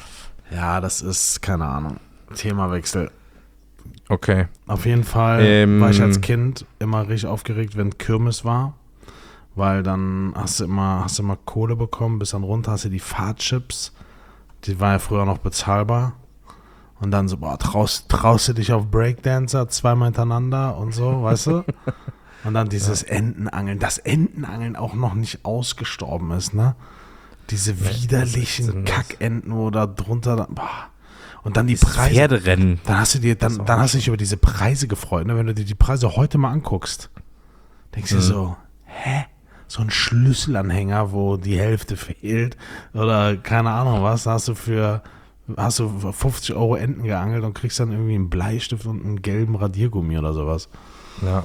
Ja, das ist, keine Ahnung, Themawechsel. Okay. Auf jeden Fall ähm, war ich als Kind immer richtig aufgeregt, wenn Kirmes war, weil dann hast du immer, hast du immer Kohle bekommen, bis dann runter hast du die Fahrchips, die war ja früher noch bezahlbar. Und dann so, boah, traust, traust du dich auf Breakdancer zweimal hintereinander und so, weißt du? Und dann dieses ja. Entenangeln, dass Entenangeln auch noch nicht ausgestorben ist, ne? Diese ja, widerlichen Kackenten, wo da drunter, boah. Und dann die dieses Preise. Pferderennen. Dann hast du dir, dann, dann hast du dich über diese Preise gefreut, ne? Wenn du dir die Preise heute mal anguckst, denkst du mhm. dir so, hä? So ein Schlüsselanhänger, wo die Hälfte fehlt oder keine Ahnung was, da hast du für hast du fünfzig Euro Enten geangelt und kriegst dann irgendwie einen Bleistift und einen gelben Radiergummi oder sowas. Ja.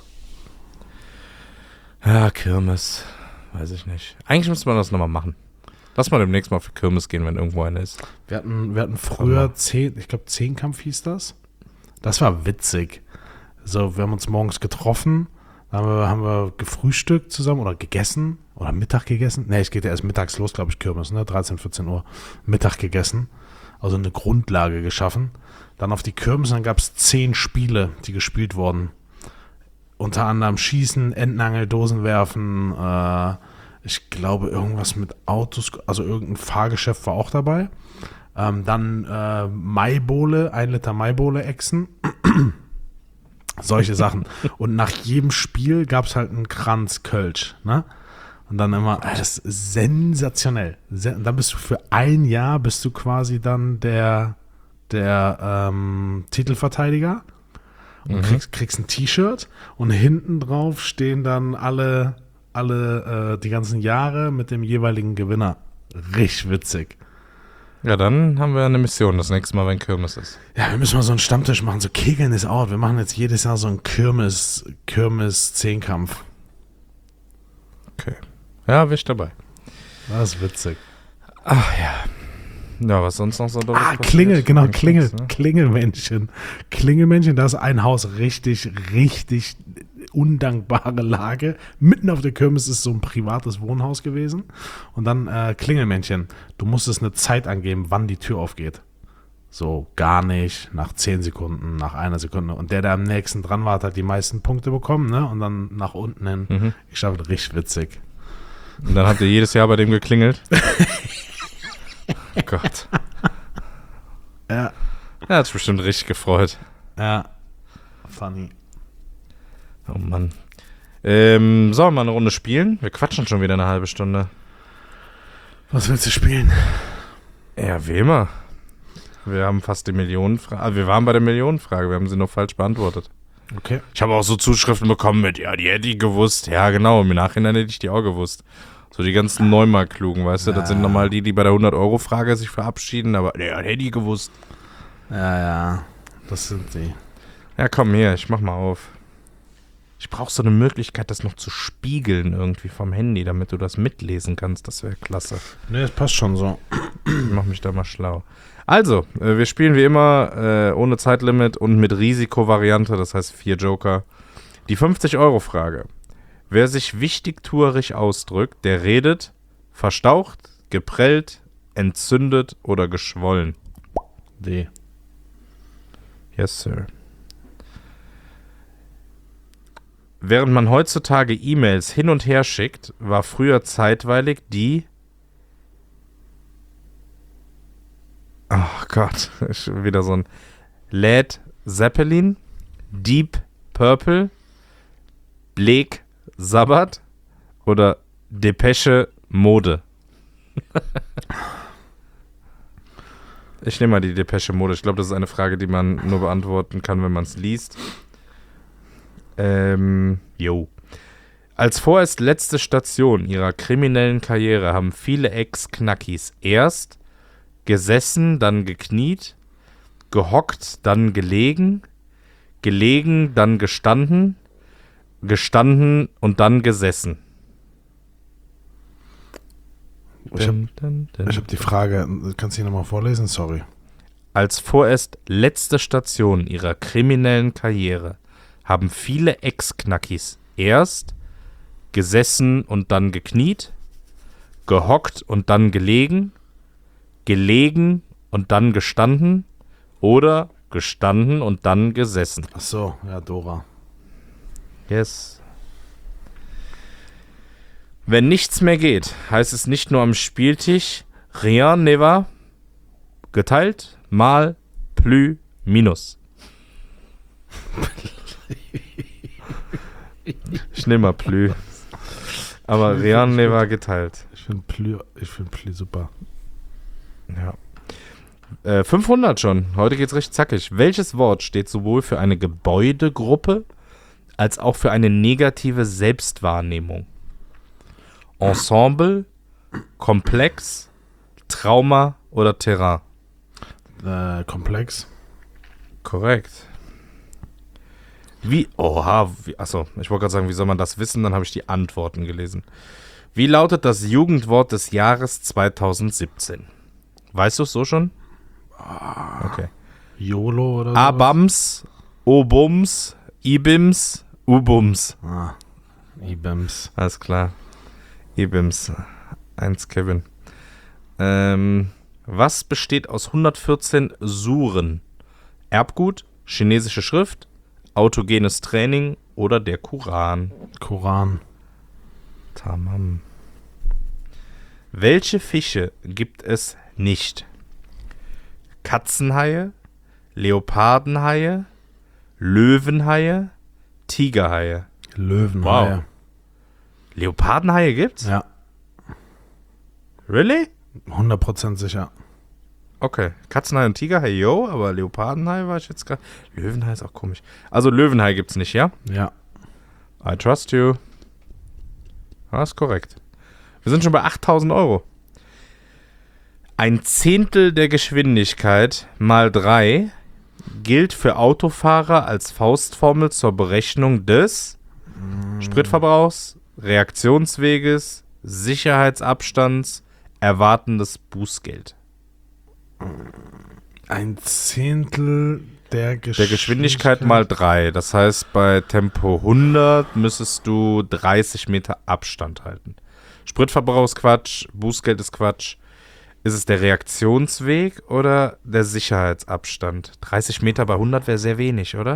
Ja, Kirmes. Weiß ich nicht. Eigentlich müsste man das nochmal machen. Lass mal demnächst mal für Kirmes gehen, wenn irgendwo eine ist. Wir hatten, wir hatten früher zehn, ich glaube Zehnkampf hieß das. Das war witzig. So, wir haben uns morgens getroffen, Da haben wir, haben wir gefrühstückt zusammen oder gegessen oder Mittag gegessen. Ne, es geht ja erst mittags los, glaube ich, Kirmes, ne? dreizehn, vierzehn Uhr. Mittag gegessen. Also eine Grundlage geschaffen. Dann auf die Kirmes, dann gab es zehn Spiele, die gespielt wurden. Unter anderem Schießen, Entenangel, Dosenwerfen, äh, ich glaube irgendwas mit Autos, also irgendein Fahrgeschäft war auch dabei. Ähm, dann äh, Maibowle, ein Liter Maibowle-Echsen. Solche Sachen. Und nach jedem Spiel gab es halt einen Kranz Kölsch, ne? Und dann immer, das ist sensationell. Und dann bist du für ein Jahr, bist du quasi dann der, der ähm, Titelverteidiger und mhm. kriegst, kriegst ein T-Shirt und hinten drauf stehen dann alle, alle äh, die ganzen Jahre mit dem jeweiligen Gewinner. Richtig witzig. Ja, dann haben wir eine Mission das nächste Mal, wenn Kirmes ist. Ja, wir müssen mal so einen Stammtisch machen. So Kegeln ist out. Wir machen jetzt jedes Jahr so einen Kirmes, Kirmes-Zehnkampf. Okay. Ja, bin ich dabei. Das ist witzig. Ach ja. Ja, was sonst noch so da Ah, Klingel, genau, Klingel, ne? Klingelmännchen. Klingelmännchen, da ist ein Haus richtig, richtig undankbare Lage. Mitten auf der Kirmes ist so ein privates Wohnhaus gewesen. Und dann äh, Klingelmännchen. Du musstest eine Zeit angeben, wann die Tür aufgeht. So gar nicht, nach zehn Sekunden, nach einer Sekunde. Und der, der am nächsten dran war, hat die meisten Punkte bekommen, ne? Und dann nach unten hin. Mhm. Ich glaube, richtig witzig. Und dann habt ihr jedes Jahr bei dem geklingelt? Oh Gott. Ja. Er hat sich bestimmt richtig gefreut. Ja. Funny. Oh Mann. Ähm, sollen wir mal eine Runde spielen? Wir quatschen schon wieder eine halbe Stunde. Was willst du spielen? Ja, wie immer. Wir haben fast die Millionenfrage. Also wir waren bei der Millionenfrage, wir haben sie nur falsch beantwortet. Okay. Ich habe auch so Zuschriften bekommen mit, ja, die hätte ich gewusst. Ja, genau, im Nachhinein hätte ich die auch gewusst. So die ganzen Neumarktklugen, weißt du, ja. Das sind normal die, die bei der hundert-Euro-Frage sich verabschieden, aber ja, hätte ich gewusst. Ja, ja, das sind die. Ja, komm her, ich mach mal auf. Ich brauche so eine Möglichkeit, das noch zu spiegeln irgendwie vom Handy, damit du das mitlesen kannst. Das wäre klasse. Ne, das passt schon so. Ich mach mich da mal schlau. Also, äh, wir spielen wie immer äh, ohne Zeitlimit und mit Risikovariante, das heißt vier Joker. Die fünfzig-Euro-Frage. Wer sich wichtigtuerig ausdrückt, der redet verstaucht, geprellt, entzündet oder geschwollen. D. Yes, sir. Während man heutzutage E-Mails hin und her schickt, war früher zeitweilig die... Oh Gott, wieder so ein Led Zeppelin, Deep Purple, Black Sabbath oder Depesche Mode. Ich nehme mal die Depesche Mode. Ich glaube, das ist eine Frage, die man nur beantworten kann, wenn man es liest. Ähm, jo. Als vorerst letzte Station ihrer kriminellen Karriere haben viele Ex-Knackis erst gesessen, dann gekniet, gehockt, dann gelegen, gelegen, dann gestanden, gestanden und dann gesessen. Ich habe hab die Frage, kannst du die nochmal vorlesen? Sorry. Als vorerst letzte Station ihrer kriminellen Karriere haben viele Ex-Knackis erst gesessen und dann gekniet, gehockt und dann gelegen, gelegen und dann gestanden oder gestanden und dann gesessen. Ach so, ja, Dora. Yes. Wenn nichts mehr geht, heißt es nicht nur am Spieltisch rien ne va, geteilt, mal, plus, minus. Ich nehme mal plus. Aber rien ne va geteilt. Ich finde plus, ich find plus super. Ja. Äh, fünfhundert schon. Heute geht's recht zackig. Welches Wort steht sowohl für eine Gebäudegruppe als auch für eine negative Selbstwahrnehmung? Ensemble, Komplex, Trauma oder Terrain? Äh, Komplex. Korrekt. Wie, oha, wie, achso, ich wollte gerade sagen, wie soll man das wissen? Dann habe ich die Antworten gelesen. Wie lautet das Jugendwort des Jahres zweitausendsiebzehn? Weißt du es so schon? Okay. YOLO oder so? Abams, Obums, Ibims, Ubums. Ah, I-Bims. Alles klar. I-Bims. eins Kevin. Ähm, was besteht aus hundertvierzehn Suren? Erbgut, chinesische Schrift, autogenes Training oder der Koran? Koran. Tamam. Welche Fische gibt es nicht? Katzenhaie, Leopardenhaie, Löwenhaie, Tigerhaie. Löwenhaie. Wow. Leopardenhaie gibt's? Ja, Really? hundert Prozent sicher. Okay. Katzenhaie und Tigerhaie, yo, aber Leopardenhaie war ich jetzt gerade. Löwenhaie ist auch komisch. Also Löwenhaie gibt's nicht, ja? Ja. I trust you. Das ist korrekt. Wir sind schon bei achttausend Euro. Ein Zehntel der Geschwindigkeit mal drei gilt für Autofahrer als Faustformel zur Berechnung des Spritverbrauchs, Reaktionsweges, Sicherheitsabstands, erwartendes Bußgeld. Ein Zehntel der Geschwindigkeit. Der Geschwindigkeit mal drei. Das heißt, bei Tempo hundert müsstest du dreißig Meter Abstand halten. Spritverbrauch ist Quatsch, Bußgeld ist Quatsch. Ist es der Reaktionsweg oder der Sicherheitsabstand? dreißig Meter bei hundert wäre sehr wenig, oder?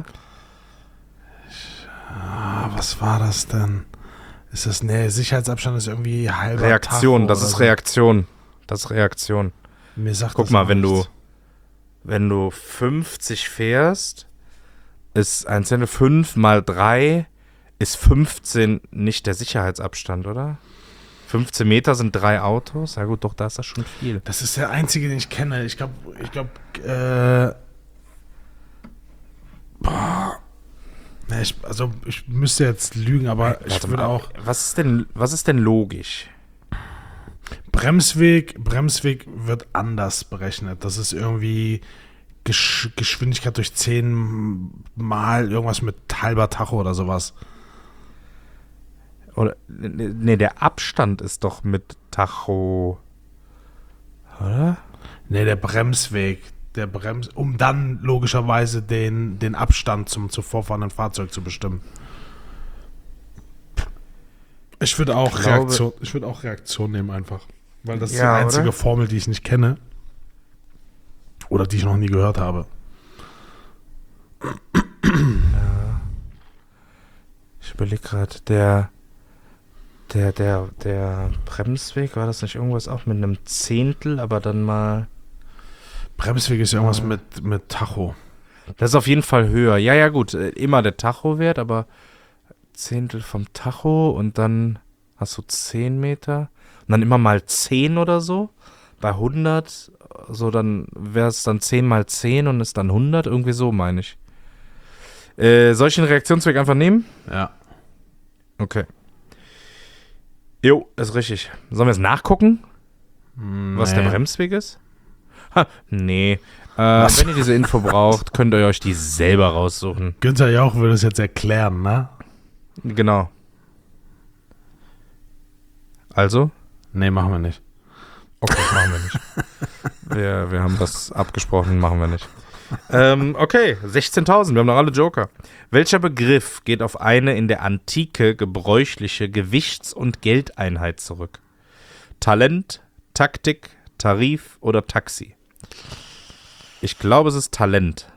Ah, was war das denn? Ist das, ne, Sicherheitsabstand ist irgendwie halber Reaktion, Tacho das oder ist so. Reaktion. Das ist Reaktion. Mir sagt Guck das mal, auch wenn du, nichts. wenn du fünfzig fährst, ist ein Zehntel fünf mal drei ist fünfzehn nicht der Sicherheitsabstand, oder? fünfzehn Meter sind drei Autos. Ja gut, doch, da ist das schon viel. Das ist der einzige, den ich kenne. Ich glaube, ich glaube, äh. Boah. Ne, ich, also, ich müsste jetzt lügen, aber ich Warte würde mal, auch. Was ist denn, was ist denn logisch? Bremsweg, Bremsweg wird anders berechnet. Das ist irgendwie Gesch Geschwindigkeit durch zehn mal irgendwas mit halber Tacho oder sowas. Oder, nee, der Abstand ist doch mit Tacho, oder? Ne, der Bremsweg, der Brems, um dann logischerweise den, den Abstand zum zuvorfahrenden Fahrzeug zu bestimmen. Ich würde auch Ich glaube- Reaktion, ich würde auch Reaktion nehmen einfach, weil das ist Ja, die einzige oder? Formel, die ich nicht kenne oder die ich noch nie gehört habe. Ich überlege gerade, der, der, der, der Bremsweg, war das nicht irgendwas auch mit einem Zehntel, aber dann mal. Bremsweg ist irgendwas mit, mit Tacho. Das ist auf jeden Fall höher. Ja, ja, gut, äh, immer der Tacho-Wert, aber Zehntel vom Tacho und dann hast du zehn Meter und dann immer mal zehn oder so. Bei hundert, so dann wäre es dann zehn mal zehn und ist dann hundert, irgendwie so, meine ich. Äh, soll ich den Reaktionsweg einfach nehmen? Ja. Okay. Jo, ist richtig. Sollen wir es nachgucken, was der Nee. Bremsweg ist? Ha, nee. Äh, Was? wenn ihr diese Info braucht, könnt ihr euch die selber raussuchen. Günther Jauch würde es jetzt erklären, ne? Genau. Also? Nee, machen wir nicht. Okay, machen wir nicht. wir, wir haben das abgesprochen, machen wir nicht. Ähm, okay, sechzehntausend, wir haben noch alle Joker. Welcher Begriff geht auf eine in der Antike gebräuchliche Gewichts- und Geldeinheit zurück? Talent, Taktik, Tarif oder Taxi? Ich glaube, es ist Talent.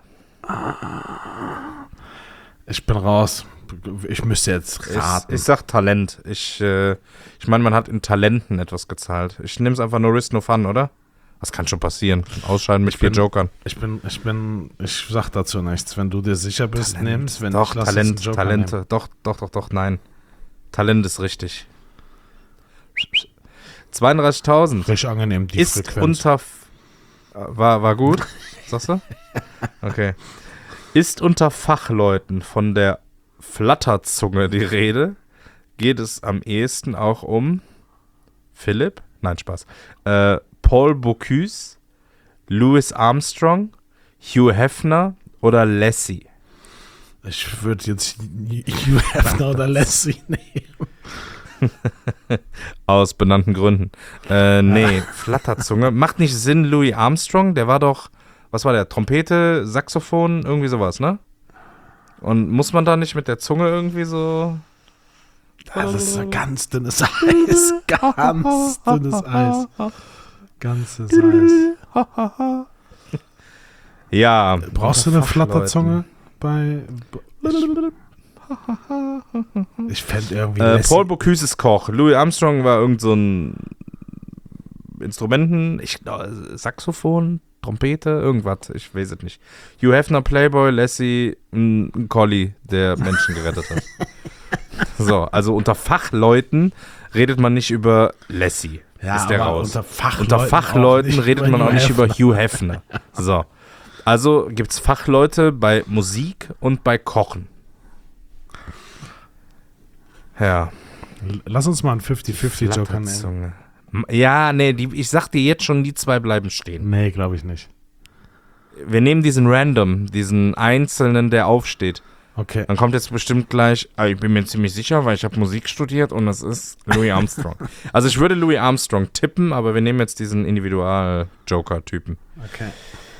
Ich bin raus. Ich müsste jetzt Ich, raten. ich sag Talent. Ich, äh, ich meine, man hat in Talenten etwas gezahlt. Ich nehme es einfach no risk, no fun, oder? Das kann schon passieren. Ausscheiden mit Ich vier bin- Jokern. Ich bin, ich bin, ich sag dazu nichts. Wenn du dir sicher bist, Talent. nimmst. Wenn Doch, ich lass jetzt Talent, einen Joker Talente. nehmen. Doch, doch, doch, doch, nein. Talent ist richtig. zweiunddreißigtausend. Frisch angenehm, die Ist Frequenz. unter. F- War, war gut? Sagst du? Okay. Ist unter Fachleuten von der Flatterzunge die Rede, geht es am ehesten auch um Philipp? Nein, Spaß. Äh, Paul Bocuse, Louis Armstrong, Hugh Hefner oder Lassie? Ich würde jetzt Hugh Hefner oder Lassie nehmen. Aus benannten Gründen. Äh, nee, Flatterzunge. Macht nicht Sinn, Louis Armstrong, der war doch, was war der, Trompete, Saxophon, irgendwie sowas, ne? Und muss man da nicht mit der Zunge irgendwie so Das ist so ganz dünnes Eis. Ganz dünnes Eis. Ganzes Eis. Ja. Brauchst du eine Flatterzunge bei. Ich fände irgendwie. Äh, Paul Bocuse ist Koch. Louis Armstrong war irgend so ein Instrumenten, ich glaube, Saxophon, Trompete, irgendwas, ich weiß es nicht. Hugh Hefner, Playboy, Lassie, ein, ein Collie, der Menschen gerettet hat. So, also unter Fachleuten redet man nicht über Lassie. Ja, ist der aber raus. Unter Fachleuten, unter Fachleuten auch redet man auch nicht über Hugh Hefner. So. Also gibt es Fachleute bei Musik und bei Kochen. Ja. Lass uns mal einen fünfzig fünfzig Joker nehmen. Ja, nee, die, ich sag dir jetzt schon, die zwei bleiben stehen. Nee, glaube ich nicht. Wir nehmen diesen Random, diesen Einzelnen, der aufsteht. Okay. Dann kommt jetzt bestimmt gleich, ich bin mir ziemlich sicher, weil ich habe Musik studiert und das ist Louis Armstrong. Also ich würde Louis Armstrong tippen, aber wir nehmen jetzt diesen Individual-Joker-Typen. Okay.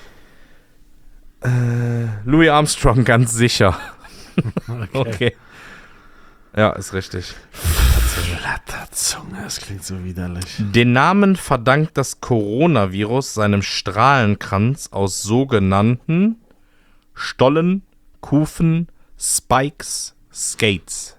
Äh, Louis Armstrong, ganz sicher. Okay. Okay. Ja, ist richtig. Flatterzunge, das klingt so widerlich. Den Namen verdankt das Coronavirus seinem Strahlenkranz aus sogenannten Stollen, Kufen, Spikes, Skates.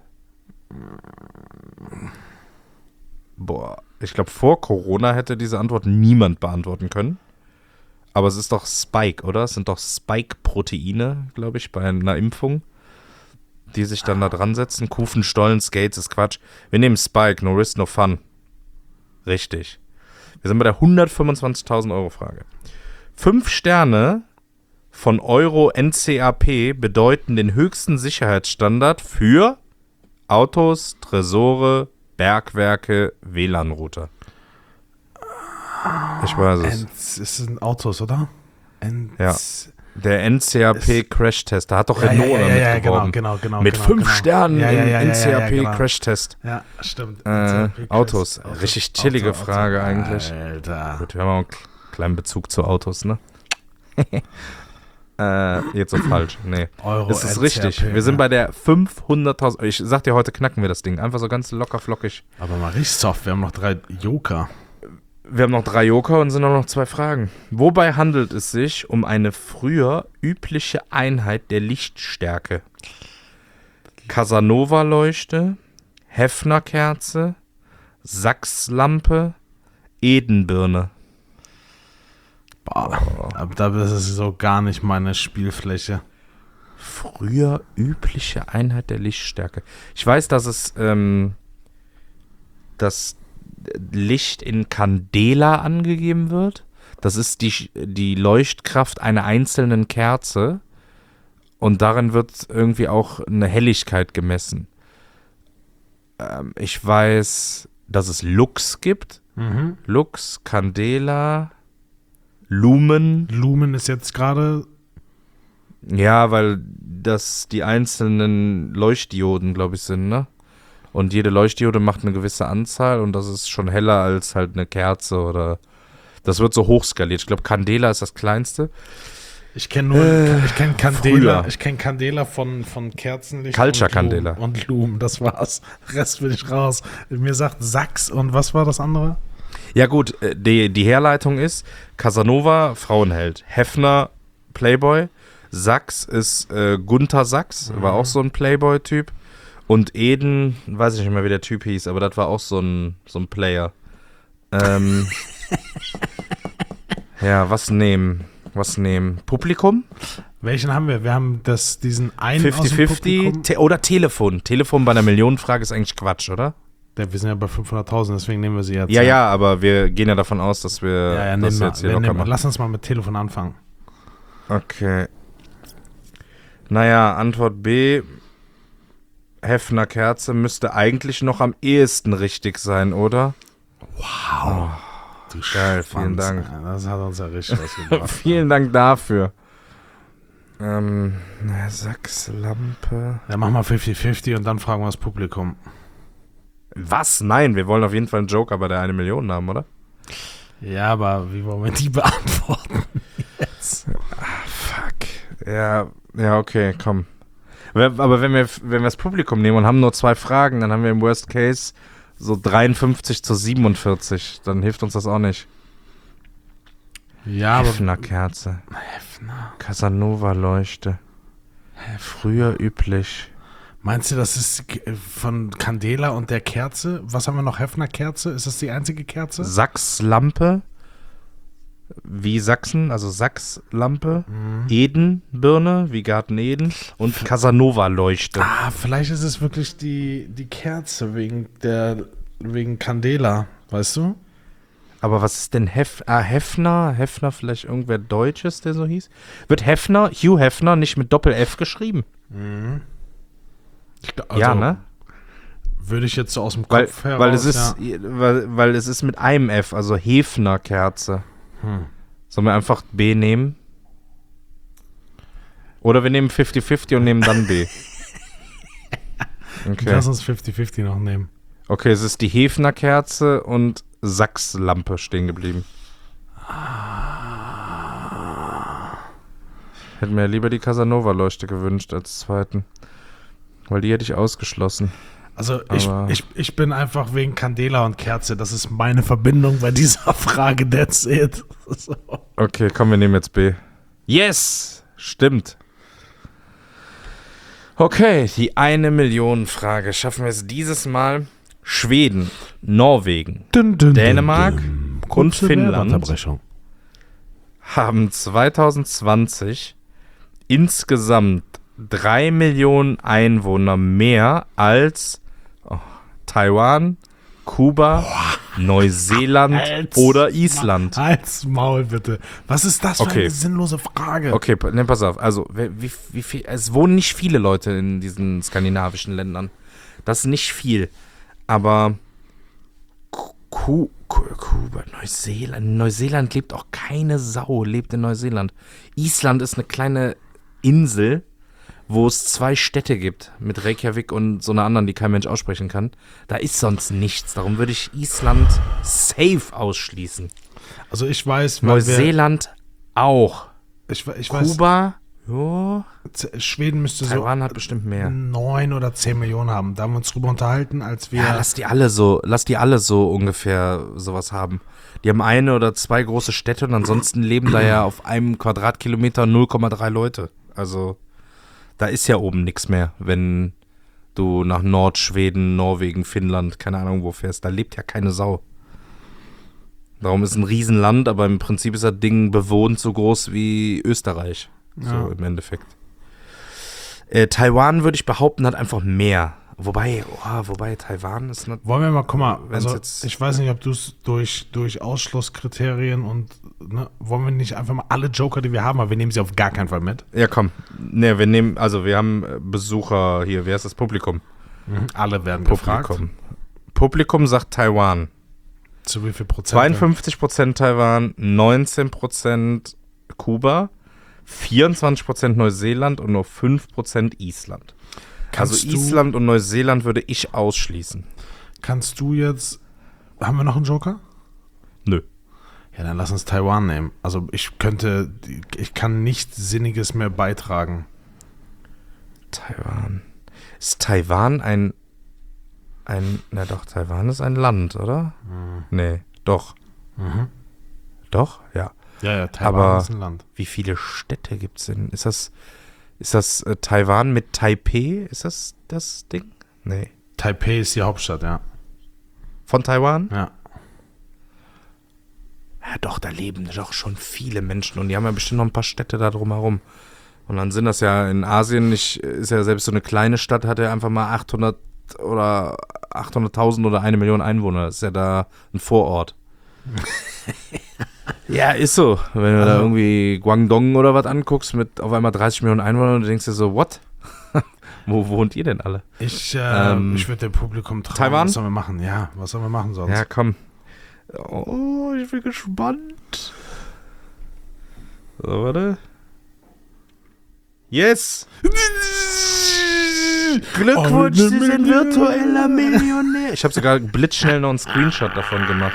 Boah, ich glaube, vor Corona hätte diese Antwort niemand beantworten können. Aber es ist doch Spike, oder? Es sind doch Spike-Proteine, glaube ich, bei einer Impfung, die sich dann da dran setzen. Kufen, Stollen, Skates ist Quatsch. Wir nehmen Spike, no risk, no fun. Richtig. Wir sind bei der hundertfünfundzwanzigtausend Euro Frage. Fünf Sterne von Euro N C A P bedeuten den höchsten Sicherheitsstandard für Autos, Tresore, Bergwerke, W L A N-Router. Ich weiß es. Es sind Autos, oder? N- Ja. Der N C A P-Crash-Test, da hat doch Ja, Renault ja, ja, damit ja, geworben. genau, genau, genau. Mit genau, fünf genau. Sternen Ja, ja, im ja, N C A ja, ja, genau. P-Crash-Test. Ja, stimmt. Äh, Autos. Auto, Richtig chillige Auto, Frage Auto. eigentlich. Alter. Gut, wir haben auch einen kleinen Bezug zu Autos, ne? äh, jetzt so falsch. Nee. Euro Das ist N C A P, richtig. Wir sind ja. bei der fünfhunderttausend. Ich sag dir, heute knacken wir das Ding. Einfach so ganz locker flockig. Aber mal richtig soft, wir haben noch drei Joker. Wir haben noch drei Joker und sind auch noch zwei Fragen. Wobei handelt es sich um eine früher übliche Einheit der Lichtstärke? Casanova-Leuchte, Hefner-Kerze, Sachslampe, Edenbirne. Boah, aber das ist so gar nicht meine Spielfläche. Früher übliche Einheit der Lichtstärke. Ich weiß, dass es ähm, das Licht in Candela angegeben wird. Das ist die, die Leuchtkraft einer einzelnen Kerze. Und darin wird irgendwie auch eine Helligkeit gemessen. Ähm, ich weiß, dass es Lux gibt. Mhm. Lux, Candela, Lumen. Lumen ist jetzt gerade. Ja, weil das die einzelnen Leuchtdioden, glaube ich, sind, ne? Und jede Leuchtdiode macht eine gewisse Anzahl und das ist schon heller als halt eine Kerze oder das wird so hochskaliert. Ich glaube, Candela ist das kleinste. Ich kenne nur, Äh, ich kenne Candela, früher. ich kenne Candela von, von Kerzenlicht Culture und Lumen, Candela. und Lumen, das war's. Rest bin ich raus. Mir sagt Sachs und was war das andere? Ja gut, äh, die, die Herleitung ist Casanova, Frauenheld. Hefner, Playboy. Sachs ist äh, Gunther Sachs, war auch so ein Playboy-Typ. Und Eden, weiß ich nicht mehr, wie der Typ hieß, aber das war auch so ein, so ein Player. Ähm, ja, was nehmen? Was nehmen? Publikum? Welchen haben wir? Wir haben das, diesen einen aus fünfzig dem fünfzig Publikum. Te- oder Telefon. Telefon bei einer Millionenfrage ist eigentlich Quatsch, oder? Ja, wir sind ja bei fünfhunderttausend, deswegen nehmen wir sie jetzt. Ja, ja, aber wir gehen ja davon aus, dass wir ja, ja das nehmen wir, jetzt hier wir locker nehmen, machen. lass uns mal mit Telefon anfangen. Okay. Naja, Antwort B. Hefner Kerze müsste eigentlich noch am ehesten richtig sein, oder? Wow. Du geil, Schwanz, vielen Dank. ey, Das hat uns ja richtig was gebracht. Vielen Dank dafür. Ähm, na, Sachslampe. Ja, mach mal fünfzig fünfzig und dann fragen wir das Publikum. Was? Nein, wir wollen auf jeden Fall einen Joker bei der eine Million haben, oder? Ja, aber wie wollen wir die beantworten jetzt? Fuck. Ja, ja, okay, komm. Aber wenn wir, wenn wir das Publikum nehmen und haben nur zwei Fragen, dann haben wir im Worst Case so dreiundfünfzig zu siebenundvierzig. Dann hilft uns das auch nicht. Ja, aber. Hefner-Kerze. Hefner. Casanova-Leuchte. Früher üblich. Meinst du, das ist von Candela und der Kerze? Was haben wir noch? Hefner-Kerze? Ist das die einzige Kerze? Sachslampe. Wie Sachsen, also Sachslampe. Mhm. Eden-Birne, wie Garten Eden. Und Casanova-Leuchte. Ah, vielleicht ist es wirklich die, die Kerze wegen der wegen Candela, weißt du? Aber was ist denn Hef ah, Hefner? Hefner vielleicht irgendwer Deutsches, der so hieß? Wird Hefner, Hugh Hefner, nicht mit Doppel-F geschrieben? Mhm. Ich glaub, also, ja, ne? Würde ich jetzt so aus dem Weil, Kopf heraus, weil, es ist, ja. weil, weil es ist mit einem F, also Hefner-Kerze. Hm. Sollen wir einfach B nehmen? Oder wir nehmen fünfzig fünfzig und nehmen dann B. Okay. Lass uns fünfzig fünfzig noch nehmen. Okay, es ist die Hefner-Kerze und Sachslampe stehen geblieben. Ich hätte mir ja lieber die Casanova-Leuchte gewünscht als zweiten. Weil die hätte ich ausgeschlossen. Also ich, Aber- ich, ich bin einfach wegen Candela und Kerze. Das ist meine Verbindung bei dieser Frage. That's it. So. Okay, komm, wir nehmen jetzt B. Yes! Stimmt. Okay, die eine Million Frage. Schaffen wir es dieses Mal? Schweden, Norwegen, Dün, dün, Dänemark dün, dün. und Kurze Finnland Werbeunterbrechung. haben zwanzig zwanzig insgesamt drei Millionen Einwohner mehr als oh, Taiwan, Kuba, Neuseeland Als- oder Island. Halt's Maul, bitte. Was ist das für Okay. eine sinnlose Frage? Okay, pa- ne, pass auf. Also, wie, wie, wie viel, es wohnen nicht viele Leute in diesen skandinavischen Ländern. Das ist nicht viel. Aber Ku, Ku, Kuba, Neuseeland. In Neuseeland lebt auch keine Sau, lebt in Neuseeland. Island ist eine kleine Insel, wo es zwei Städte gibt, mit Reykjavik und so einer anderen, die kein Mensch aussprechen kann. Da ist sonst nichts. Darum würde ich Island safe ausschließen. Also ich weiß, weil wir, Neuseeland auch. ich, ich weiß, Kuba, jo. Z- Schweden müsste Taiwan hat bestimmt so mehr. neun oder zehn Millionen haben. Da haben wir uns drüber unterhalten, als wir. Ja, lass die alle so, lass die alle so ungefähr sowas haben. Die haben eine oder zwei große Städte und ansonsten leben da ja auf einem Quadratkilometer null Komma drei Leute. Also da ist ja oben nichts mehr, wenn du nach Nordschweden, Norwegen, Finnland, keine Ahnung wo fährst. Da lebt ja keine Sau. Darum ist es ein Riesenland, aber im Prinzip ist das Ding bewohnt so groß wie Österreich. So Ja. im Endeffekt. Äh, Taiwan, würde ich behaupten, hat einfach mehr. Wobei, oh, wobei Taiwan ist nicht. Wollen wir mal, guck mal, Wenn's also jetzt- ich weiß nicht, ob du es durch, durch Ausschlusskriterien und, ne, wollen wir nicht einfach mal alle Joker, die wir haben, aber wir nehmen sie auf gar keinen Fall mit. Ja, komm. Ne, wir nehmen, also wir haben äh, Besucher hier. Wer ist das Publikum? Alle werden gefragt. Publikum. Publikum sagt Taiwan. Zu wie viel Prozent? zweiundfünfzig Prozent Taiwan, neunzehn Prozent Kuba, vierundzwanzig Prozent Neuseeland und nur fünf Prozent Island. Kannst also du- Island und Neuseeland würde ich ausschließen. Kannst du jetzt, haben wir noch einen Joker? Nö. Ja, dann lass uns Taiwan nehmen. Also ich könnte, ich kann nichts Sinniges mehr beitragen. Taiwan. Ist Taiwan ein, ein, na doch, Taiwan ist ein Land, oder? Nee, doch. Mhm. Doch? Ja. Ja, ja, Taiwan Aber- ist ein Land. Wie viele Städte gibt es denn? Ist das, ist das äh, Taiwan mit Taipei? Ist das das Ding? Nee. Taipei ist die Hauptstadt, ja. Von Taiwan? Ja. Ja, doch, da leben doch schon viele Menschen und die haben ja bestimmt noch ein paar Städte da drumherum. Und dann sind das ja in Asien nicht, ist ja selbst so eine kleine Stadt, hat ja einfach mal achthundert oder achthunderttausend oder eine Million Einwohner. Das ist ja da ein Vorort. Ja, ist so. Wenn du da irgendwie Guangdong oder was anguckst mit auf einmal dreißig Millionen Einwohnern und du denkst dir so, what? Wo wohnt ihr denn alle? Ich, äh, Ähm, ich würde dem Publikum trauen. Taiwan? Was sollen wir machen? Ja, was sollen wir machen sonst? Ja, komm. Oh, ich bin gespannt. So, warte. Yes! Glückwunsch, Oh, Sie sind virtueller Millionär. Ich habe sogar blitzschnell noch einen Screenshot davon gemacht.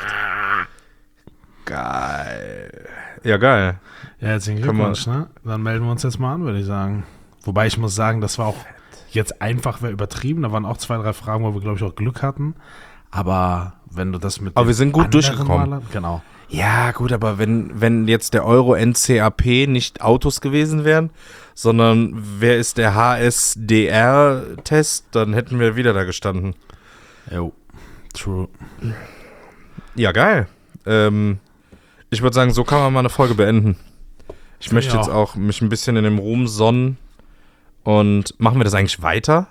Geil. Ja, geil. Ja, herzlichen Kann man- Glückwunsch, ne? Dann melden wir uns jetzt mal an, würde ich sagen. Wobei ich muss sagen, das war auch Jetzt einfach wäre übertrieben. Da waren auch zwei, drei Fragen, wo wir, glaube ich, auch Glück hatten. Aber wenn du das mit Aber wir sind gut durchgekommen. Malern, genau. Ja, gut, aber wenn, wenn jetzt der Euro N C A P nicht Autos gewesen wären, sondern wer ist der H S D R-Test, dann hätten wir wieder da gestanden. Jo, true. Ja, geil. Ähm, ich würde sagen, so kann man mal eine Folge beenden. Ich möchte Ja. jetzt auch mich ein bisschen in dem Ruhm sonnen. Und machen wir das eigentlich weiter?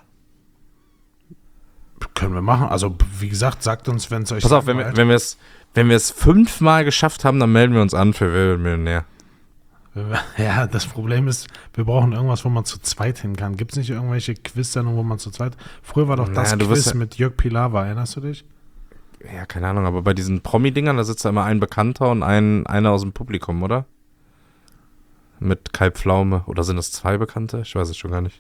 Können wir machen. Also, wie gesagt, sagt uns, wenn es euch Pass auf, wenn wir, langweilt. wenn wir es wenn wir es fünfmal geschafft haben, dann melden wir uns an für Wer wird Millionär. Ja, das Problem ist, wir brauchen irgendwas, wo man zu zweit hin kann. Gibt es nicht irgendwelche Quiz-Sendungen, wo man zu zweit... Früher war doch das Naja, du wirst Quiz ja- mit Jörg Pilawa, erinnerst du dich? Ja, keine Ahnung, aber bei diesen Promi-Dingern, da sitzt da immer ein Bekannter und ein, einer aus dem Publikum, oder? Mit Kai Pflaume. Oder sind das zwei Bekannte? Ich weiß es schon gar nicht.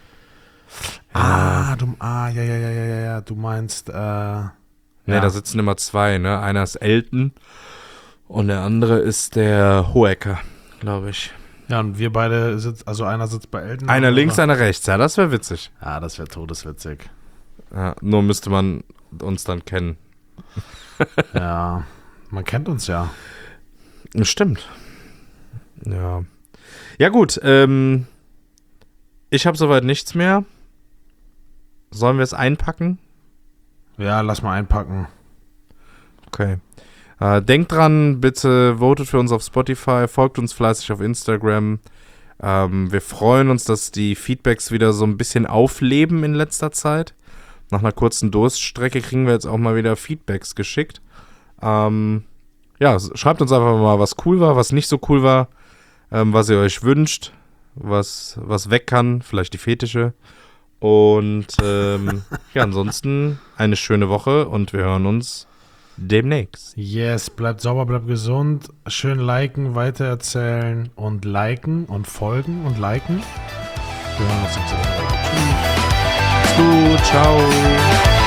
Ah, du, ah, ja, ja, ja, ja, ja, ja, du meinst, äh... Ne, ja. da sitzen immer zwei, ne? Einer ist Elton und der andere ist der Hohecker, glaube ich. Ja, und wir beide sitzen, also einer sitzt bei Elton. Einer und links, andere- einer rechts. Ja, das wäre witzig. Ja, das wäre todeswitzig. Ja, nur müsste man uns dann kennen. Ja, man kennt uns ja. Stimmt. Ja. Ja, gut. Ähm, ich habe soweit nichts mehr. Sollen wir es einpacken? Ja, lass mal einpacken. Okay. Äh, denkt dran, bitte votet für uns auf Spotify, folgt uns fleißig auf Instagram. Ähm, wir freuen uns, dass die Feedbacks wieder so ein bisschen aufleben in letzter Zeit. Nach einer kurzen Durststrecke kriegen wir jetzt auch mal wieder Feedbacks geschickt. Ähm, ja, s- schreibt uns einfach mal, was cool war, was nicht so cool war, ähm, was ihr euch wünscht, was, was weg kann, vielleicht die Fetische. Und ähm, ja, ansonsten eine schöne Woche und wir hören uns demnächst. Yes, bleibt sauber, bleibt gesund. Schön liken, weitererzählen und liken und folgen und liken. Wir hören uns nächste Woche. Tschüss. Mach's gut, ciao.